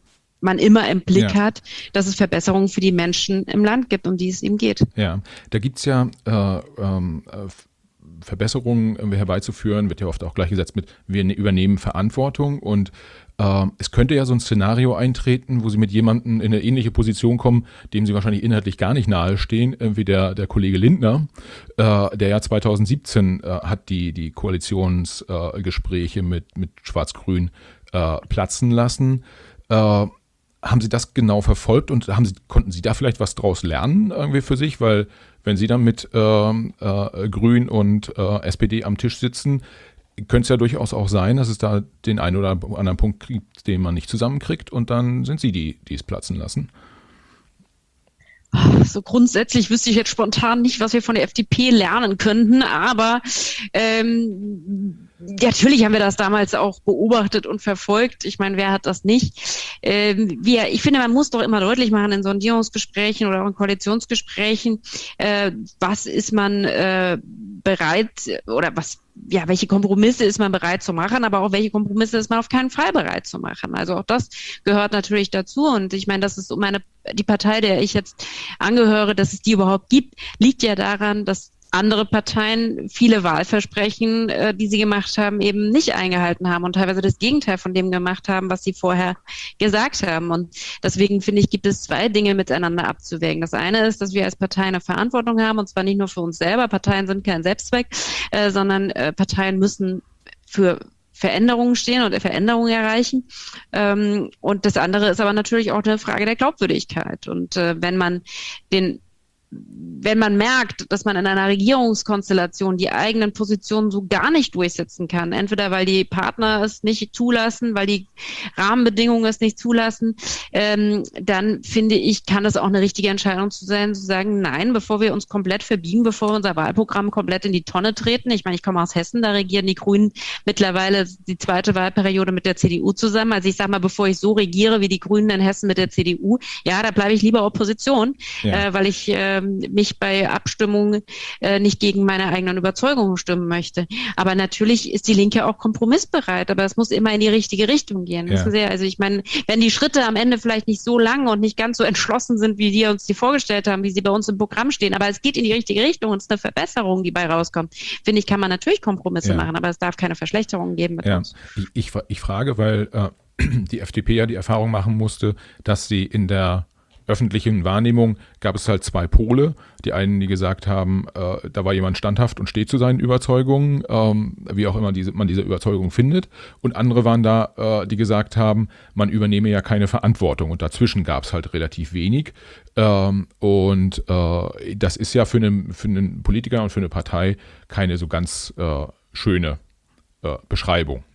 man immer im Blick ja. hat, dass es Verbesserungen für die Menschen im Land gibt, um die es ihm geht. Ja, da gibt's ja äh, ähm, Verbesserungen irgendwie herbeizuführen, wird ja oft auch gleichgesetzt mit, wir übernehmen Verantwortung und äh, es könnte ja so ein Szenario eintreten, wo Sie mit jemandem in eine ähnliche Position kommen, dem Sie wahrscheinlich inhaltlich gar nicht nahestehen, äh, wie der, der Kollege Lindner, äh, der ja zwanzig siebzehn äh, hat die, die Koalitionsgespräche äh, mit, mit Schwarz-Grün äh, platzen lassen. Äh, haben Sie das genau verfolgt und haben Sie, konnten Sie da vielleicht was draus lernen irgendwie für sich? Weil wenn Sie dann mit äh, äh, Grün und äh, S P D am Tisch sitzen, könnte es ja durchaus auch sein, dass es da den einen oder anderen Punkt gibt, den man nicht zusammenkriegt und dann sind Sie die, die es platzen lassen. So grundsätzlich wüsste ich jetzt spontan nicht, was wir von der F D P lernen könnten, aber ähm, natürlich haben wir das damals auch beobachtet und verfolgt. Ich meine, wer hat das nicht? Ähm, wir, ich finde, man muss doch immer deutlich machen in Sondierungsgesprächen oder auch in Koalitionsgesprächen, äh, was ist man äh, bereit oder was ja, welche Kompromisse ist man bereit zu machen, aber auch welche Kompromisse ist man auf keinen Fall bereit zu machen. Also auch das gehört natürlich dazu. Und ich meine, das ist um eine, die Partei, der ich jetzt angehöre, dass es die überhaupt gibt, liegt ja daran, dass andere Parteien viele Wahlversprechen, äh, die sie gemacht haben, eben nicht eingehalten haben und teilweise das Gegenteil von dem gemacht haben, was sie vorher gesagt haben. Und deswegen finde ich, gibt es zwei Dinge miteinander abzuwägen. Das eine ist, dass wir als Partei eine Verantwortung haben, und zwar nicht nur für uns selber. Parteien sind kein Selbstzweck, äh, sondern äh, Parteien müssen für Veränderungen stehen und Veränderungen erreichen. Ähm, und das andere ist aber natürlich auch eine Frage der Glaubwürdigkeit. Und äh, wenn man den wenn man merkt, dass man in einer Regierungskonstellation die eigenen Positionen so gar nicht durchsetzen kann, entweder weil die Partner es nicht zulassen, weil die Rahmenbedingungen es nicht zulassen, ähm, dann finde ich, kann das auch eine richtige Entscheidung zu sein, zu sagen, nein, bevor wir uns komplett verbiegen, bevor wir unser Wahlprogramm komplett in die Tonne treten. Ich meine, ich komme aus Hessen, da regieren die Grünen mittlerweile die zweite Wahlperiode mit der C D U zusammen. Also ich sage mal, bevor ich so regiere wie die Grünen in Hessen mit der C D U, ja, da bleibe ich lieber Opposition, ja. äh, weil ich äh, mich bei Abstimmungen äh, nicht gegen meine eigenen Überzeugungen stimmen möchte. Aber natürlich ist die Linke auch kompromissbereit, aber es muss immer in die richtige Richtung gehen. Ja. Sehr, also ich meine, wenn die Schritte am Ende vielleicht nicht so lang und nicht ganz so entschlossen sind, wie wir uns die vorgestellt haben, wie sie bei uns im Programm stehen, aber es geht in die richtige Richtung und es ist eine Verbesserung, die bei rauskommt, finde ich, kann man natürlich Kompromisse ja. machen, aber es darf keine Verschlechterungen geben mit ja. uns. Ich, ich, ich frage, weil äh, die F D P ja die Erfahrung machen musste, dass sie in der öffentlichen Wahrnehmung gab es halt zwei Pole. Die einen, die gesagt haben, äh, da war jemand standhaft und steht zu seinen Überzeugungen, ähm, wie auch immer diese, man diese Überzeugung findet. Und andere waren da, äh, die gesagt haben, man übernehme ja keine Verantwortung. Und dazwischen gab es halt relativ wenig. Ähm, und äh, das ist ja für einen, für einen Politiker und für eine Partei keine so ganz äh, schöne äh, Beschreibung,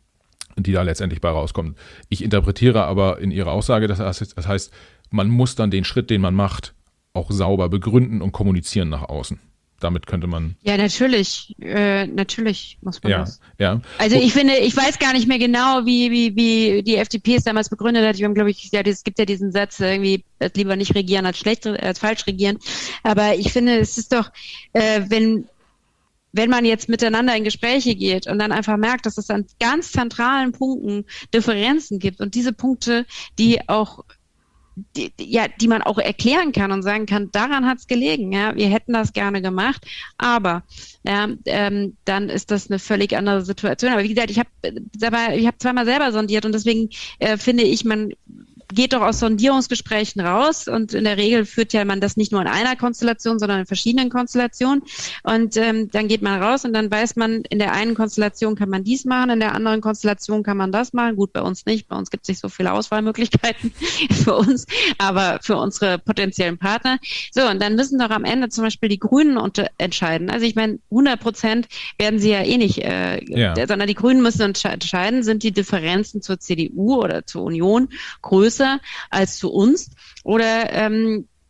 die da letztendlich bei rauskommt. Ich interpretiere aber in Ihrer Aussage, das heißt, das heißt, man muss dann den Schritt, den man macht, auch sauber begründen und kommunizieren nach außen. Damit könnte man... Ja, natürlich. Äh, natürlich muss man ja, das. Ja. Also ich finde, ich weiß gar nicht mehr genau, wie wie wie die F D P es damals begründet hat. Ich habe, glaube ich, ja, es gibt ja diesen Satz, irgendwie lieber nicht regieren als schlecht, als falsch regieren. Aber ich finde, es ist doch, äh, wenn wenn man jetzt miteinander in Gespräche geht und dann einfach merkt, dass es an ganz zentralen Punkten Differenzen gibt und diese Punkte, die auch Die, ja, die man auch erklären kann und sagen kann, daran hat's gelegen, ja, wir hätten das gerne gemacht, aber ja, ähm, dann ist das eine völlig andere Situation. Aber wie gesagt, ich habe ich hab zweimal selber sondiert und deswegen äh, finde ich, man geht doch aus Sondierungsgesprächen raus und in der Regel führt ja man das nicht nur in einer Konstellation, sondern in verschiedenen Konstellationen und ähm, dann geht man raus und dann weiß man, in der einen Konstellation kann man dies machen, in der anderen Konstellation kann man das machen. Gut, bei uns nicht, bei uns gibt es nicht so viele Auswahlmöglichkeiten für uns, aber für unsere potenziellen Partner. So, und dann müssen doch am Ende zum Beispiel die Grünen unter entscheiden. Also ich meine, hundert Prozent werden sie ja eh nicht, äh, ja. sondern die Grünen müssen entscheiden, sind die Differenzen zur C D U oder zur Union größer als zu uns oder ähm,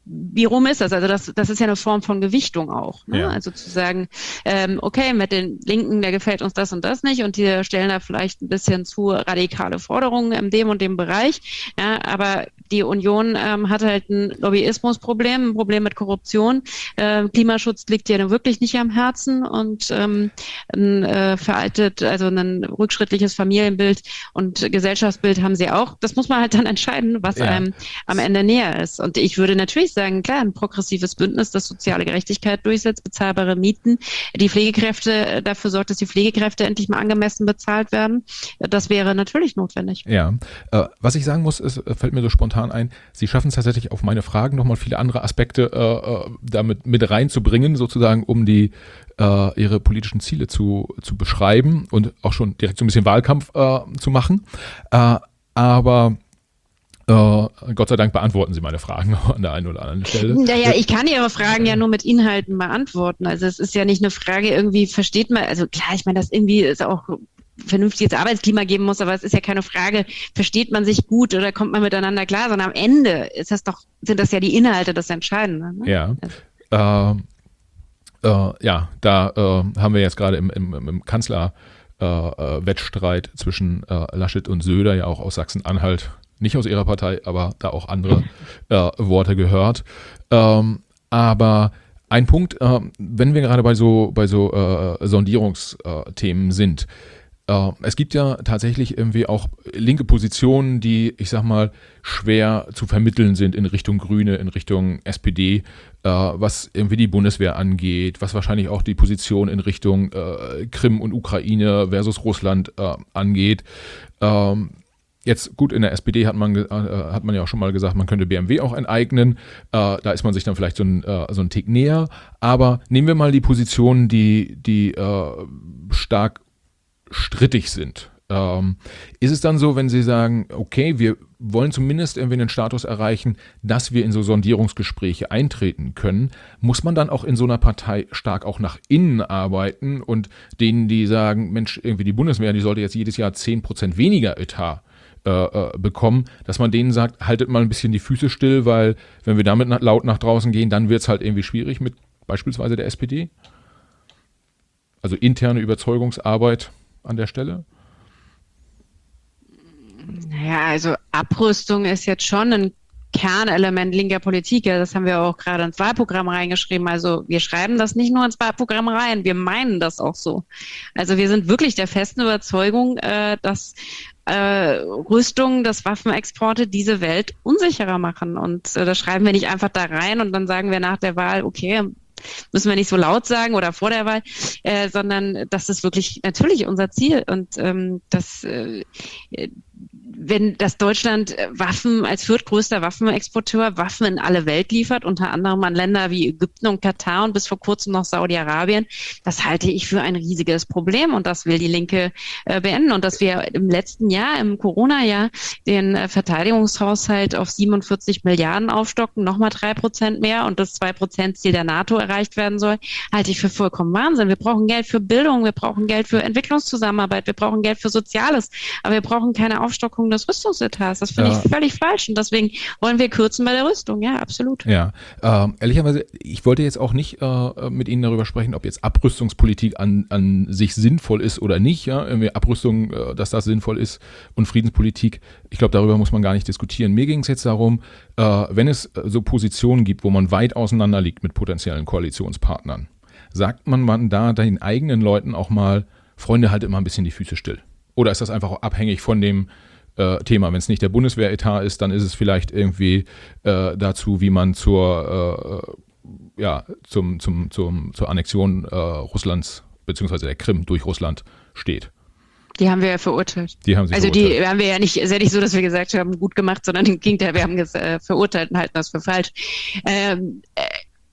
wie rum ist das? Also das, das ist ja eine Form von Gewichtung auch. Ne? Ja. Also zu sagen, ähm, okay, mit den Linken, der gefällt uns das und das nicht und die stellen da vielleicht ein bisschen zu radikale Forderungen in dem und dem Bereich. Ja, aber die Union ähm, hat halt ein Lobbyismusproblem, ein Problem mit Korruption. Ähm, Klimaschutz liegt ja wirklich nicht am Herzen und ähm, ein äh, veraltet, also ein rückschrittliches Familienbild und Gesellschaftsbild haben sie auch. Das muss man halt dann entscheiden, was Ja. einem am Ende näher ist. Und ich würde natürlich sagen, klar, ein progressives Bündnis, das soziale Gerechtigkeit durchsetzt, bezahlbare Mieten, die Pflegekräfte, dafür sorgt, dass die Pflegekräfte endlich mal angemessen bezahlt werden. Das wäre natürlich notwendig. Ja, äh, was ich sagen muss, ist, fällt mir so spontan ein, Sie schaffen es tatsächlich auf meine Fragen nochmal viele andere Aspekte äh, damit mit reinzubringen, sozusagen, um die äh, ihre politischen Ziele zu, zu beschreiben und auch schon direkt so ein bisschen Wahlkampf äh, zu machen. Äh, aber Uh, Gott sei Dank beantworten Sie meine Fragen an der einen oder anderen Stelle. Naja, ich kann Ihre Fragen ja nur mit Inhalten beantworten. Also es ist ja nicht eine Frage, irgendwie versteht man, also klar, ich meine, dass irgendwie es auch vernünftiges Arbeitsklima geben muss, aber es ist ja keine Frage, versteht man sich gut oder kommt man miteinander klar, sondern am Ende ist das doch, sind das ja die Inhalte, das Entscheidende. Ne? Ja. Also. Äh, äh, ja, da äh, haben wir jetzt gerade im, im, im Kanzler äh, äh, Wettstreit zwischen äh, Laschet und Söder, ja auch aus Sachsen-Anhalt, nicht aus ihrer Partei, aber da auch andere äh, Worte gehört. Ähm, aber ein Punkt, äh, wenn wir gerade bei so, bei so äh, Sondierungsthemen sind, äh, es gibt ja tatsächlich irgendwie auch linke Positionen, die, ich sag mal, schwer zu vermitteln sind in Richtung Grüne, in Richtung S P D, äh, was irgendwie die Bundeswehr angeht, was wahrscheinlich auch die Position in Richtung äh, Krim und Ukraine versus Russland äh, angeht. Ähm, Jetzt gut, in der S P D hat man äh, hat man ja auch schon mal gesagt, man könnte B M W auch enteignen. Äh, da ist man sich dann vielleicht so ein, äh, so ein Tick näher. Aber nehmen wir mal die Positionen, die, die äh, stark strittig sind. Ähm, ist es dann so, wenn Sie sagen, okay, wir wollen zumindest irgendwie einen Status erreichen, dass wir in so Sondierungsgespräche eintreten können, muss man dann auch in so einer Partei stark auch nach innen arbeiten und denen, die sagen, Mensch, irgendwie die Bundeswehr, die sollte jetzt jedes Jahr zehn Prozent weniger Etat Äh, bekommen, dass man denen sagt, haltet mal ein bisschen die Füße still, weil wenn wir damit laut nach draußen gehen, dann wird es halt irgendwie schwierig mit beispielsweise der S P D. Also interne Überzeugungsarbeit an der Stelle. Naja, also Abrüstung ist jetzt schon ein Kernelement linker Politik. Ja, das haben wir auch gerade ins Wahlprogramm reingeschrieben. Also wir schreiben das nicht nur ins Wahlprogramm rein, wir meinen das auch so. Also wir sind wirklich der festen Überzeugung, äh, dass äh, Rüstung, dass Waffenexporte diese Welt unsicherer machen. Und äh, das schreiben wir nicht einfach da rein und dann sagen wir nach der Wahl, okay, müssen wir nicht so laut sagen oder vor der Wahl, äh, sondern das ist wirklich natürlich unser Ziel. Und ähm, das äh, wenn das Deutschland Waffen als viertgrößter Waffenexporteur Waffen in alle Welt liefert, unter anderem an Länder wie Ägypten und Katar und bis vor kurzem noch Saudi-Arabien, das halte ich für ein riesiges Problem und das will die Linke äh, beenden. Und dass wir im letzten Jahr, im Corona-Jahr, den äh, Verteidigungshaushalt auf siebenundvierzig Milliarden aufstocken, nochmal drei Prozent mehr und das zwei Prozent Ziel der NATO erreicht werden soll, halte ich für vollkommen Wahnsinn. Wir brauchen Geld für Bildung, wir brauchen Geld für Entwicklungszusammenarbeit, wir brauchen Geld für Soziales, aber wir brauchen keine Aufstockung des Rüstungsetats. Das finde ja. ich völlig falsch und deswegen wollen wir kürzen bei der Rüstung. Ja, absolut. Ja, ähm, ehrlicherweise, ich wollte jetzt auch nicht äh, mit Ihnen darüber sprechen, ob jetzt Abrüstungspolitik an, an sich sinnvoll ist oder nicht. Ja, irgendwie Abrüstung, äh, dass das sinnvoll ist und Friedenspolitik. Ich glaube, darüber muss man gar nicht diskutieren. Mir ging es jetzt darum, äh, wenn es so Positionen gibt, wo man weit auseinander liegt mit potenziellen Koalitionspartnern, sagt man, man da den eigenen Leuten auch mal, Freunde, haltet mal ein bisschen die Füße still. Oder ist das einfach auch abhängig von dem äh, Thema? Wenn es nicht der Bundeswehretat ist, dann ist es vielleicht irgendwie äh, dazu, wie man zur, äh, ja, zum, zum, zum, zur Annexion äh, Russlands bzw. der Krim durch Russland steht. Die haben wir ja verurteilt. Die haben sie also verurteilt. die haben wir ja nicht, ist ja nicht so, dass wir gesagt haben, gut gemacht, sondern im Gegenteil, wir haben es äh, verurteilt und halten das für falsch. Ähm, äh,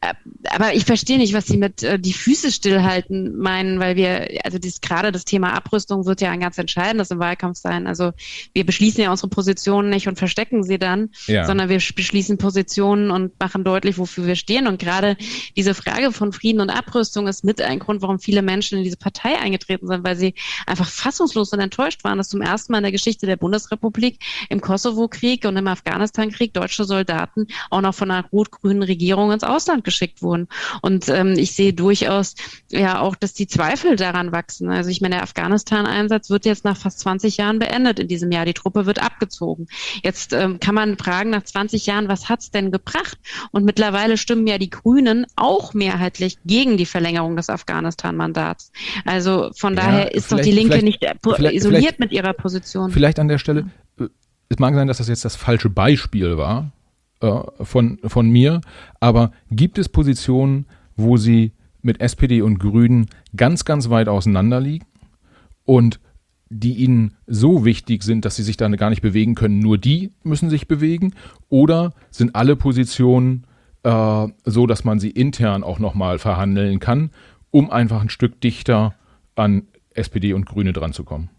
Aber ich verstehe nicht, was Sie mit äh, die Füße stillhalten meinen, weil wir, also das, gerade das Thema Abrüstung wird ja ein ganz entscheidendes im Wahlkampf sein. Also wir beschließen ja unsere Positionen nicht und verstecken sie dann, ja. sondern wir beschließen Positionen und machen deutlich, wofür wir stehen. Und gerade diese Frage von Frieden und Abrüstung ist mit ein Grund, warum viele Menschen in diese Partei eingetreten sind, weil sie einfach fassungslos und enttäuscht waren, dass zum ersten Mal in der Geschichte der Bundesrepublik im Kosovo-Krieg und im Afghanistan-Krieg deutsche Soldaten auch noch von einer rot-grünen Regierung ins Ausland geschickt wurden. Und ähm, ich sehe durchaus ja auch, dass die Zweifel daran wachsen. Also ich meine, der Afghanistan-Einsatz wird jetzt nach fast zwanzig Jahren beendet in diesem Jahr. Die Truppe wird abgezogen. Jetzt ähm, kann man fragen, nach zwanzig Jahren, was hat's denn gebracht? Und mittlerweile stimmen ja die Grünen auch mehrheitlich gegen die Verlängerung des Afghanistan-Mandats. Also von ja, daher ist doch die Linke nicht isoliert mit ihrer Position. Vielleicht an der Stelle, es mag sein, dass das jetzt das falsche Beispiel war, Von, von mir, aber gibt es Positionen, wo sie mit S P D und Grünen ganz, ganz weit auseinander liegen und die ihnen so wichtig sind, dass sie sich da gar nicht bewegen können, nur die müssen sich bewegen? Oder sind alle Positionen äh, so, dass man sie intern auch nochmal verhandeln kann, um einfach ein Stück dichter an S P D und Grüne dran zu kommen?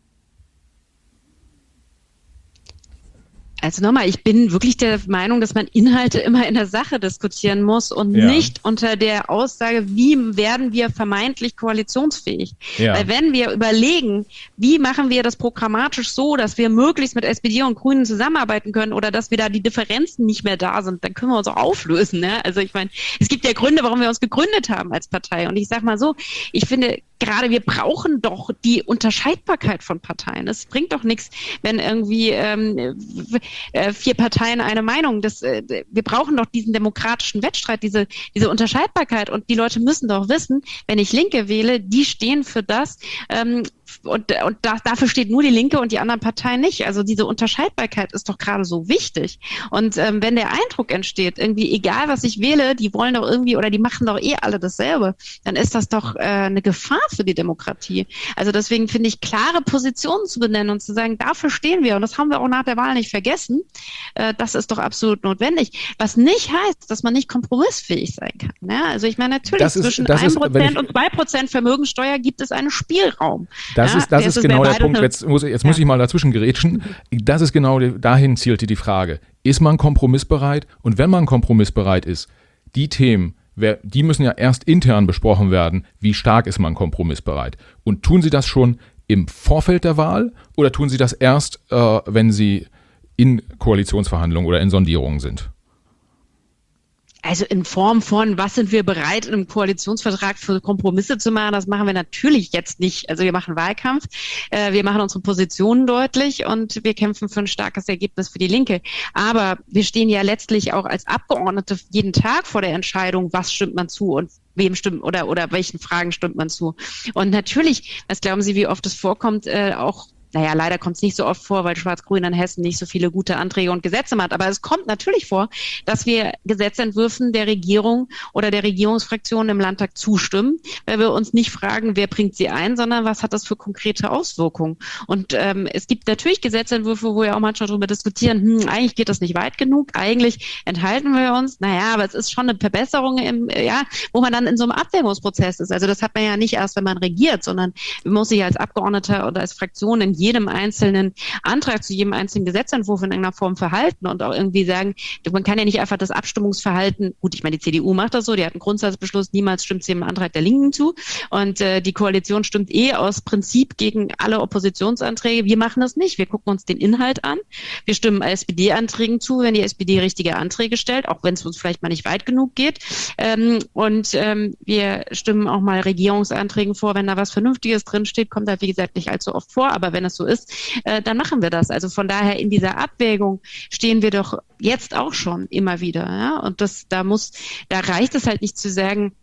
Also nochmal, ich bin wirklich der Meinung, dass man Inhalte immer in der Sache diskutieren muss und ja. nicht unter der Aussage, wie werden wir vermeintlich koalitionsfähig. Ja. Weil wenn wir überlegen, wie machen wir das programmatisch so, dass wir möglichst mit S P D und Grünen zusammenarbeiten können oder dass wir da die Differenzen nicht mehr da sind, dann können wir uns auch auflösen. Ne? Also ich meine, es gibt ja Gründe, warum wir uns gegründet haben als Partei. Und ich sage mal so, ich finde, gerade wir brauchen doch die Unterscheidbarkeit von Parteien. Es bringt doch nichts, wenn irgendwie ähm, vier Parteien eine Meinung. Das, äh, wir brauchen doch diesen demokratischen Wettstreit, diese, diese Unterscheidbarkeit. Und die Leute müssen doch wissen, wenn ich Linke wähle, die stehen für das, ähm, und, und da, dafür steht nur die Linke und die anderen Parteien nicht. Also diese Unterscheidbarkeit ist doch gerade so wichtig. Und ähm, wenn der Eindruck entsteht, irgendwie egal was ich wähle, die wollen doch irgendwie oder die machen doch eh alle dasselbe, dann ist das doch äh, eine Gefahr für die Demokratie. Also deswegen finde ich, klare Positionen zu benennen und zu sagen, dafür stehen wir und das haben wir auch nach der Wahl nicht vergessen, äh, das ist doch absolut notwendig. Was nicht heißt, dass man nicht kompromissfähig sein kann. Ja? Also ich meine, natürlich das ist, zwischen das einem ist, Prozent und zwei Prozent Vermögensteuer gibt es einen Spielraum. Das ja, ist, das ist genau der Punkt. Jetzt muss, jetzt muss ja. ich mal dazwischen gerätschen. Das ist genau, die, dahin zielte die Frage. Ist man kompromissbereit? Und wenn man kompromissbereit ist, die Themen, wer, die müssen ja erst intern besprochen werden. Wie stark ist man kompromissbereit? Und tun Sie das schon im Vorfeld der Wahl oder tun Sie das erst, äh, wenn Sie in Koalitionsverhandlungen oder in Sondierungen sind? Also in Form von, was sind wir bereit, in einem Koalitionsvertrag für Kompromisse zu machen, das machen wir natürlich jetzt nicht. Also wir machen Wahlkampf, äh, wir machen unsere Positionen deutlich und wir kämpfen für ein starkes Ergebnis für die Linke. Aber wir stehen ja letztlich auch als Abgeordnete jeden Tag vor der Entscheidung, was stimmt man zu und wem stimmt oder oder welchen Fragen stimmt man zu. Und natürlich, was glauben Sie, wie oft es vorkommt, äh, auch Naja, leider kommt es nicht so oft vor, weil Schwarz-Grün in Hessen nicht so viele gute Anträge und Gesetze hat. Aber es kommt natürlich vor, dass wir Gesetzentwürfen der Regierung oder der Regierungsfraktionen im Landtag zustimmen, weil wir uns nicht fragen, wer bringt sie ein, sondern was hat das für konkrete Auswirkungen. Und ähm, es gibt natürlich Gesetzentwürfe, wo wir auch manchmal darüber diskutieren, hm, eigentlich geht das nicht weit genug, eigentlich enthalten wir uns. Naja, aber es ist schon eine Verbesserung, im, ja, wo man dann in so einem Abwägungsprozess ist. Also das hat man ja nicht erst, wenn man regiert, sondern man muss sich als Abgeordneter oder als Fraktion in jedem einzelnen Antrag, zu jedem einzelnen Gesetzentwurf in irgendeiner Form verhalten und auch irgendwie sagen, man kann ja nicht einfach das Abstimmungsverhalten, gut, ich meine, die C D U macht das so, die hat einen Grundsatzbeschluss, niemals stimmt sie im Antrag der Linken zu und äh, die Koalition stimmt eh aus Prinzip gegen alle Oppositionsanträge. Wir machen das nicht, wir gucken uns den Inhalt an, wir stimmen S P D-Anträgen zu, wenn die S P D richtige Anträge stellt, auch wenn es uns vielleicht mal nicht weit genug geht ähm, und ähm, wir stimmen auch mal Regierungsanträgen vor, wenn da was Vernünftiges drinsteht, kommt halt wie gesagt nicht allzu oft vor, aber wenn es so ist, äh, dann machen wir das. Also von daher in dieser Abwägung stehen wir doch jetzt auch schon immer wieder. Ja? Und das, da muss, da reicht es halt nicht zu sagen,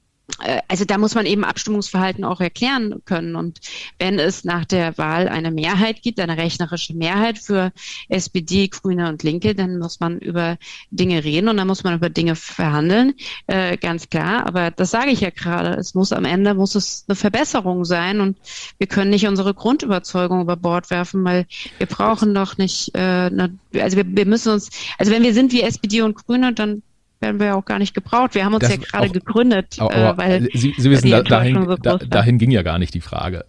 also da muss man eben Abstimmungsverhalten auch erklären können. Und wenn es nach der Wahl eine Mehrheit gibt, eine rechnerische Mehrheit für S P D, Grüne und Linke, dann muss man über Dinge reden und dann muss man über Dinge verhandeln, äh, ganz klar. Aber das sage ich ja gerade. Es muss am Ende muss es eine Verbesserung sein und wir können nicht unsere Grundüberzeugung über Bord werfen, weil wir brauchen doch nicht, äh, eine, also wir, wir müssen uns, also wenn wir sind wie S P D und Grüne, dann werden wir ja auch gar nicht gebraucht. Wir haben uns das ja gerade auch, gegründet, aber, äh, weil Sie, Sie wissen, die da, dahin, so da, groß dahin ging ja gar nicht die Frage.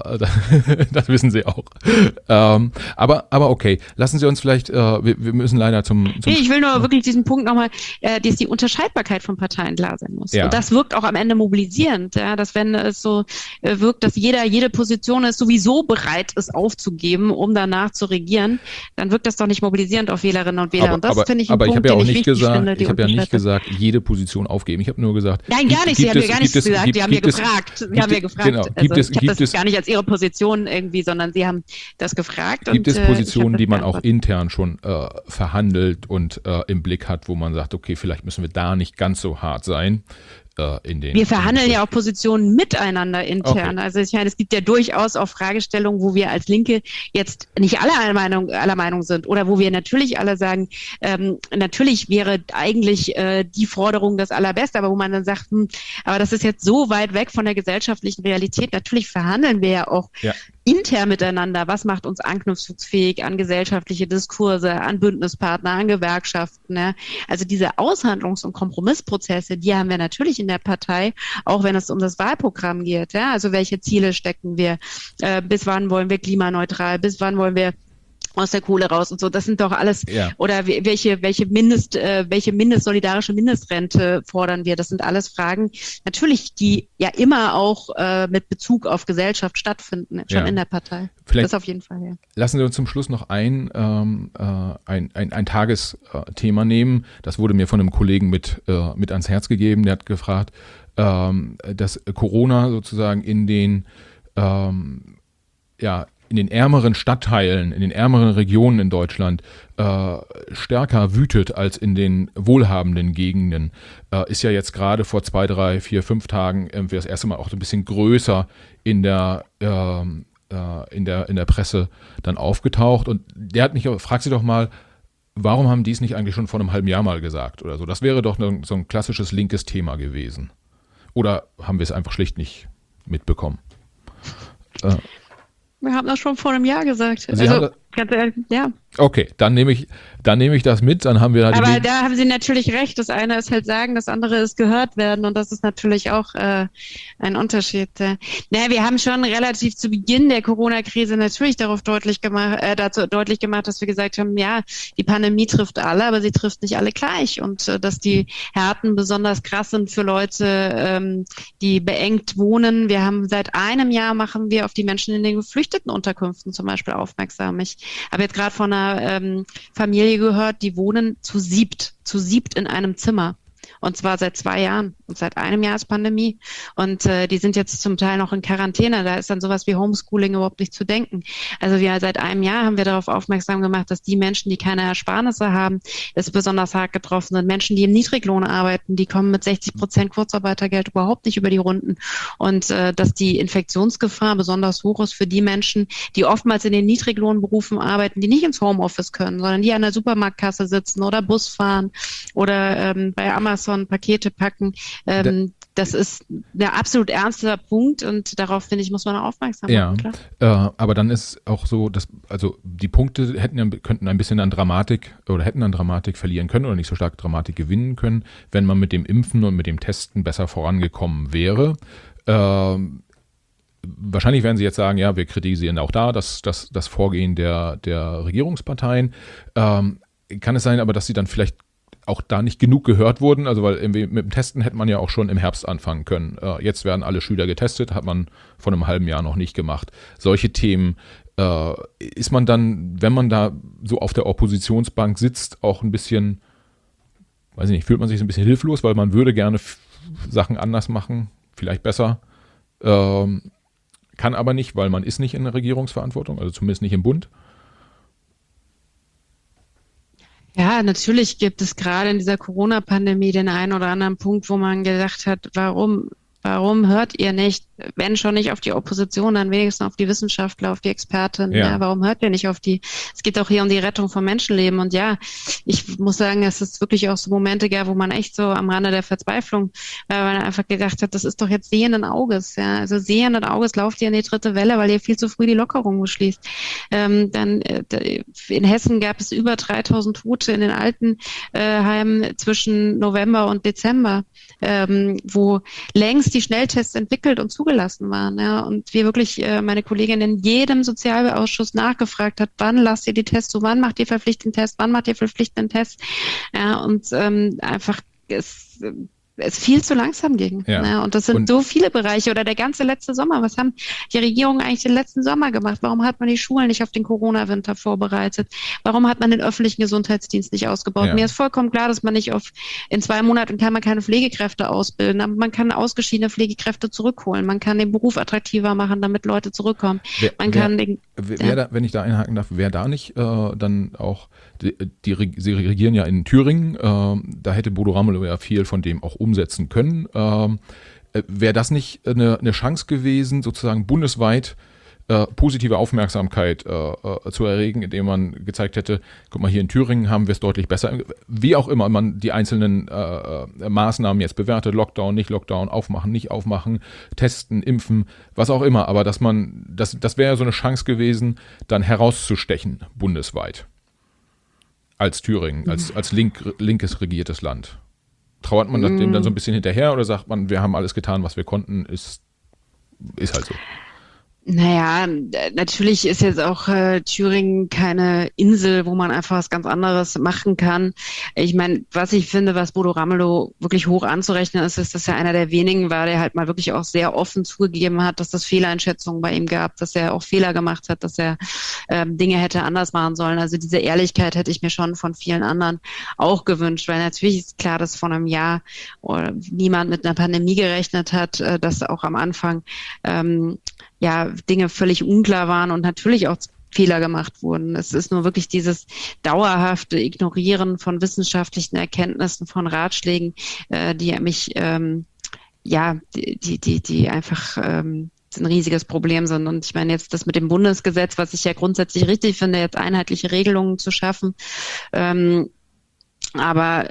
Äh, das wissen Sie auch. Ähm, aber, aber okay, lassen Sie uns vielleicht, äh, wir, wir müssen leider zum... zum nee, ich will nur wirklich diesen Punkt nochmal, äh, dass die Unterscheidbarkeit von Parteien klar sein muss. Ja. Und das wirkt auch am Ende mobilisierend, ja, dass wenn es so äh, wirkt, dass jeder, jede Position ist, sowieso bereit ist aufzugeben, um danach zu regieren, dann wirkt das doch nicht mobilisierend auf Wählerinnen und Wähler. Aber, und das aber, finde ich ein aber Punkt, ich habe ja den auch ich nicht wichtig gesagt, finde. Die ich habe ja nicht Unterscheidbarkeit. gesagt, jede Position aufgeben. Ich habe nur gesagt, Nein, gibt, gar nicht. Sie gibt haben es, mir gar gibt nichts es, gesagt. gibt, Sie haben mir gibt es, gefragt. Sie gibt haben mir es, gefragt. genau, Also gibt es, ich habe das gibt es, gar nicht als Ihre Position irgendwie, sondern Sie haben das gefragt. Gibt und, es äh, ich habe Positionen, das die man auch beantwortet. intern schon äh, verhandelt und äh, im Blick hat, wo man sagt, okay, vielleicht müssen wir da nicht ganz so hart sein? Äh, in den, Wir in verhandeln den ja auch Positionen miteinander intern. Okay. Also ich meine, es gibt ja durchaus auch Fragestellungen, wo wir als Linke jetzt nicht alle aller Meinung, aller Meinung sind oder wo wir natürlich alle sagen, ähm, natürlich wäre eigentlich äh, die Forderung das Allerbeste, aber wo man dann sagt, hm, aber das ist jetzt so weit weg von der gesellschaftlichen Realität. Natürlich verhandeln wir ja auch Ja. intern miteinander. Was macht uns anknüpfungsfähig an gesellschaftliche Diskurse, an Bündnispartner, an Gewerkschaften? Ne? Also diese Aushandlungs- und Kompromissprozesse, die haben wir natürlich in der Partei, auch wenn es um das Wahlprogramm geht. Ja? Also welche Ziele stecken wir? Äh, bis wann wollen wir klimaneutral? Bis wann wollen wir aus der Kohle raus und so? Das sind doch alles, Ja. oder welche, welche Mindest, äh, welche Mindest, solidarische Mindestrente fordern wir? Das sind alles Fragen, natürlich, die ja immer auch äh, mit Bezug auf Gesellschaft stattfinden, schon Ja. in der Partei. Vielleicht Das auf jeden Fall, ja. lassen Sie uns zum Schluss noch ein, ähm, äh, ein, ein, ein Tagesthema nehmen. Das wurde mir von einem Kollegen mit, äh, mit ans Herz gegeben. Der hat gefragt, ähm, dass Corona sozusagen in den, ähm, ja, in den ärmeren Stadtteilen, in den ärmeren Regionen in Deutschland äh, stärker wütet als in den wohlhabenden Gegenden. Äh, ist ja jetzt gerade vor zwei, drei, vier, fünf Tagen irgendwie das erste Mal auch so ein bisschen größer in der, ähm, äh, in der, in der Presse dann aufgetaucht. Und der hat mich, fragt Sie doch mal, warum haben die es nicht eigentlich schon vor einem halben Jahr mal gesagt oder so? Das wäre doch ne, so ein klassisches linkes Thema gewesen. Oder haben wir es einfach schlicht nicht mitbekommen? Äh, Wir haben das schon vor einem Jahr gesagt. Sie also, haben das- ganz ehrlich, ja. Okay, dann nehme ich, dann nehme ich das mit, dann haben wir halt Aber die- da haben Sie natürlich recht. Das eine ist halt sagen, das andere ist gehört werden. Und das ist natürlich auch äh, ein Unterschied. Äh. Naja, wir haben schon relativ zu Beginn der Corona-Krise natürlich darauf deutlich gemacht, äh, dazu deutlich gemacht, dass wir gesagt haben, ja, die Pandemie trifft alle, aber sie trifft nicht alle gleich. Und äh, dass die Härten besonders krass sind für Leute, ähm, die beengt wohnen. Wir haben seit einem Jahr machen wir auf die Menschen in den Geflüchtetenunterkünften zum Beispiel aufmerksam. Ich habe jetzt gerade von einer ähm, Familie gehört, die wohnen zu siebt, zu siebt in einem Zimmer. Und zwar seit zwei Jahren. Und seit einem Jahr ist Pandemie. Und äh, die sind jetzt zum Teil noch in Quarantäne. Da ist dann sowas wie Homeschooling überhaupt nicht zu denken. Also wir seit einem Jahr haben wir darauf aufmerksam gemacht, dass die Menschen, die keine Ersparnisse haben, ist besonders hart getroffen sind. Menschen, die im Niedriglohn arbeiten, die kommen mit sechzig Prozent Kurzarbeitergeld überhaupt nicht über die Runden. Und äh, dass die Infektionsgefahr besonders hoch ist für die Menschen, die oftmals in den Niedriglohnberufen arbeiten, die nicht ins Homeoffice können, sondern die an der Supermarktkasse sitzen oder Bus fahren oder ähm, bei Amazon Pakete packen. Ähm, das ist ein absolut ernster Punkt und darauf, finde ich, muss man aufmerksam ja, machen. Klar. Äh, aber dann ist auch so, dass also die Punkte hätten ja, könnten ein bisschen an Dramatik oder hätten an Dramatik verlieren können oder nicht so stark Dramatik gewinnen können, wenn man mit dem Impfen und mit dem Testen besser vorangekommen wäre. Ähm, Wahrscheinlich werden Sie jetzt sagen, ja, wir kritisieren auch da das, das, das Vorgehen der, der Regierungsparteien. Ähm, kann es sein, aber dass Sie dann vielleicht auch da nicht genug gehört wurden, also weil irgendwie mit dem Testen hätte man ja auch schon im Herbst anfangen können. Äh, jetzt werden alle Schüler getestet, hat man vor einem halben Jahr noch nicht gemacht. Solche Themen, äh, ist man dann, wenn man da so auf der Oppositionsbank sitzt, auch ein bisschen, weiß ich nicht, fühlt man sich so ein bisschen hilflos, weil man würde gerne f- Sachen anders machen, vielleicht besser, ähm, kann aber nicht, weil man ist nicht in der Regierungsverantwortung, also zumindest nicht im Bund. Ja, natürlich gibt es gerade in dieser Corona-Pandemie den einen oder anderen Punkt, wo man gedacht hat, warum Warum hört ihr nicht, wenn schon nicht auf die Opposition, dann wenigstens auf die Wissenschaftler, auf die Experten? Ja. Ja, warum hört ihr nicht auf die? Es geht auch hier um die Rettung von Menschenleben. Und ja, ich muss sagen, es ist wirklich auch so Momente gab, wo man echt so am Rande der Verzweiflung, weil man einfach gedacht hat, das ist doch jetzt sehenden Auges. Ja, also sehenden Auges lauft ihr in die dritte Welle, weil ihr viel zu früh die Lockerung beschließt. Ähm, dann äh, in Hessen gab es über dreitausend Tote in den Altenheimen äh, zwischen November und Dezember, ähm, wo längst die Schnelltests entwickelt und zugelassen waren. Ja, und wir wirklich, äh, meine Kollegin in jedem Sozialausschuss nachgefragt hat, wann lasst ihr die Tests zu, wann macht ihr verpflichtenden Test, wann macht ihr verpflichtenden Test? Ja, und ähm, einfach es es viel zu langsam ging. Ja. Ne? Und das sind und so viele Bereiche oder der ganze letzte Sommer. Was haben die Regierungen eigentlich den letzten Sommer gemacht? Warum hat man die Schulen nicht auf den Corona-Winter vorbereitet? Warum hat man den öffentlichen Gesundheitsdienst nicht ausgebaut? Ja. Mir ist vollkommen klar, dass man nicht auf, in zwei Monaten kann man keine Pflegekräfte ausbilden, aber man kann ausgeschiedene Pflegekräfte zurückholen. Man kann den Beruf attraktiver machen, damit Leute zurückkommen. Wer, man wer, kann den, wer, ja. da, wenn ich da einhaken darf, wer da nicht äh, dann auch, die, die, sie regieren ja in Thüringen, äh, da hätte Bodo Ramelow ja viel von dem auch umsetzen können. Ähm, äh, wäre das nicht eine, eine Chance gewesen, sozusagen bundesweit äh, positive Aufmerksamkeit äh, äh, zu erregen, indem man gezeigt hätte, guck mal, hier in Thüringen haben wir es deutlich besser, wie auch immer man die einzelnen äh, Maßnahmen jetzt bewertet, Lockdown, nicht Lockdown, aufmachen, nicht aufmachen, testen, impfen, was auch immer, aber dass man, das, das wäre ja so eine Chance gewesen, dann herauszustechen bundesweit als Thüringen, Mhm. als, als link, linkes regiertes Land. Trauert man dem Mhm. dann so ein bisschen hinterher oder sagt man, wir haben alles getan, was wir konnten, ist, ist halt so. Naja, äh, natürlich ist jetzt auch äh, Thüringen keine Insel, wo man einfach was ganz anderes machen kann. Ich meine, was ich finde, was Bodo Ramelow wirklich hoch anzurechnen ist, ist, dass er einer der wenigen war, der halt mal wirklich auch sehr offen zugegeben hat, dass es Fehleinschätzungen bei ihm gab, dass er auch Fehler gemacht hat, dass er ähm, Dinge hätte anders machen sollen. Also diese Ehrlichkeit hätte ich mir schon von vielen anderen auch gewünscht, weil natürlich ist klar, dass vor einem Jahr oder niemand mit einer Pandemie gerechnet hat, äh, dass auch am Anfang ähm, ja Dinge völlig unklar waren und natürlich auch Fehler gemacht wurden. Es ist nur wirklich dieses dauerhafte Ignorieren von wissenschaftlichen Erkenntnissen, von Ratschlägen, äh, die mich ähm, ja die die die, die einfach ähm, ein riesiges Problem sind. Und ich meine jetzt das mit dem Bundesgesetz, was ich ja grundsätzlich richtig finde, jetzt einheitliche Regelungen zu schaffen, ähm, aber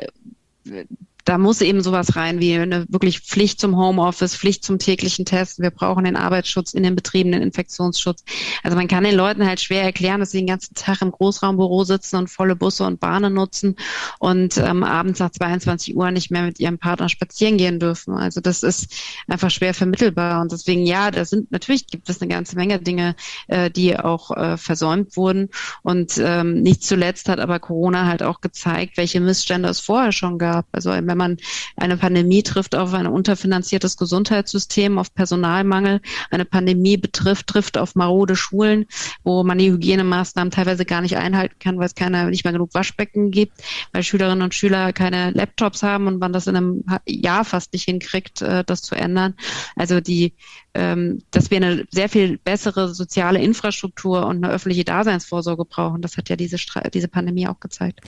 da muss eben sowas rein wie eine wirklich Pflicht zum Homeoffice, Pflicht zum täglichen Testen. Wir brauchen den Arbeitsschutz in den Betrieben, den Infektionsschutz. Also man kann den Leuten halt schwer erklären, dass sie den ganzen Tag im Großraumbüro sitzen und volle Busse und Bahnen nutzen und ähm, abends nach zweiundzwanzig Uhr nicht mehr mit ihrem Partner spazieren gehen dürfen. Also das ist einfach schwer vermittelbar. Und deswegen, ja, da sind natürlich gibt es eine ganze Menge Dinge, äh, die auch äh, versäumt wurden. Und ähm, nicht zuletzt hat aber Corona halt auch gezeigt, welche Missstände es vorher schon gab. Also wenn man eine Pandemie trifft auf ein unterfinanziertes Gesundheitssystem, auf Personalmangel. Eine Pandemie betrifft, trifft auf marode Schulen, wo man die Hygienemaßnahmen teilweise gar nicht einhalten kann, weil es keine, nicht mehr genug Waschbecken gibt, weil Schülerinnen und Schüler keine Laptops haben und man das in einem Jahr fast nicht hinkriegt, das zu ändern. Also die, dass wir eine sehr viel bessere soziale Infrastruktur und eine öffentliche Daseinsvorsorge brauchen, das hat ja diese, diese Pandemie auch gezeigt.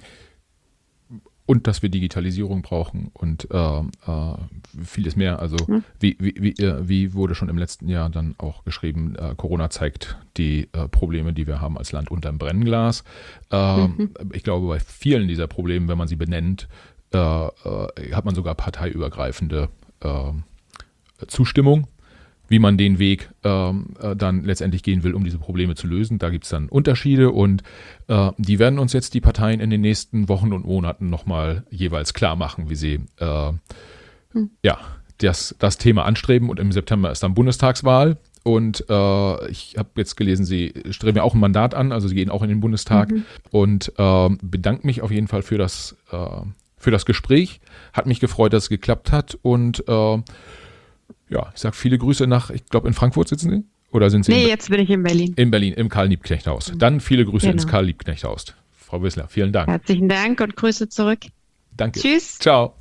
Und dass wir Digitalisierung brauchen und äh, äh, vieles mehr. Also hm. wie, wie, wie, wie wurde schon im letzten Jahr dann auch geschrieben, äh, Corona zeigt die äh, Probleme, die wir haben als Land unterm Brennglas. Äh, mhm. Ich glaube, bei vielen dieser Probleme, wenn man sie benennt, äh, äh, hat man sogar parteiübergreifende äh, Zustimmung, wie man den Weg ähm, äh, dann letztendlich gehen will, um diese Probleme zu lösen. Da gibt es dann Unterschiede und äh, die werden uns jetzt die Parteien in den nächsten Wochen und Monaten nochmal jeweils klar machen, wie sie äh, hm. ja, das, das Thema anstreben. Und im September ist dann Bundestagswahl und äh, ich habe jetzt gelesen, sie streben ja auch ein Mandat an, also sie gehen auch in den Bundestag mhm. und äh, bedanke mich auf jeden Fall für das, äh, für das Gespräch. Hat mich gefreut, dass es geklappt hat und äh, ja, ich sage viele Grüße nach, ich glaube in Frankfurt sitzen Sie? Oder sind Sie? Nee, in jetzt bin ich in Berlin. In Berlin, im Karl-Liebknecht-Haus. Dann viele Grüße genau. ins Karl-Liebknecht-Haus. Frau Wissler, vielen Dank. Herzlichen Dank und Grüße zurück. Danke. Tschüss. Ciao.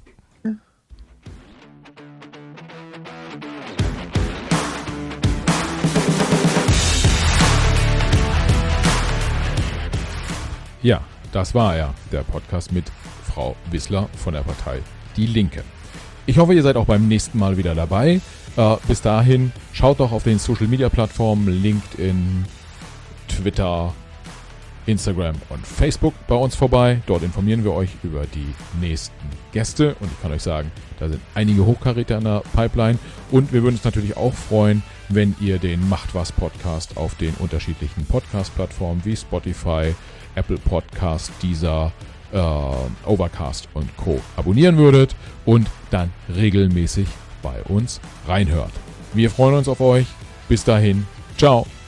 Ja, das war er, der Podcast mit Frau Wissler von der Partei Die Linke. Ich hoffe, ihr seid auch beim nächsten Mal wieder dabei. Äh, bis dahin, schaut doch auf den Social-Media-Plattformen LinkedIn, Twitter, Instagram und Facebook bei uns vorbei. Dort informieren wir euch über die nächsten Gäste und ich kann euch sagen, da sind einige Hochkaräter in der Pipeline und wir würden uns natürlich auch freuen, wenn ihr den Macht was Podcast auf den unterschiedlichen Podcast-Plattformen wie Spotify, Apple Podcast, Deezer, äh, Overcast und Co. abonnieren würdet und dann regelmäßig bei uns reinhört. Wir freuen uns auf euch. Bis dahin. Ciao.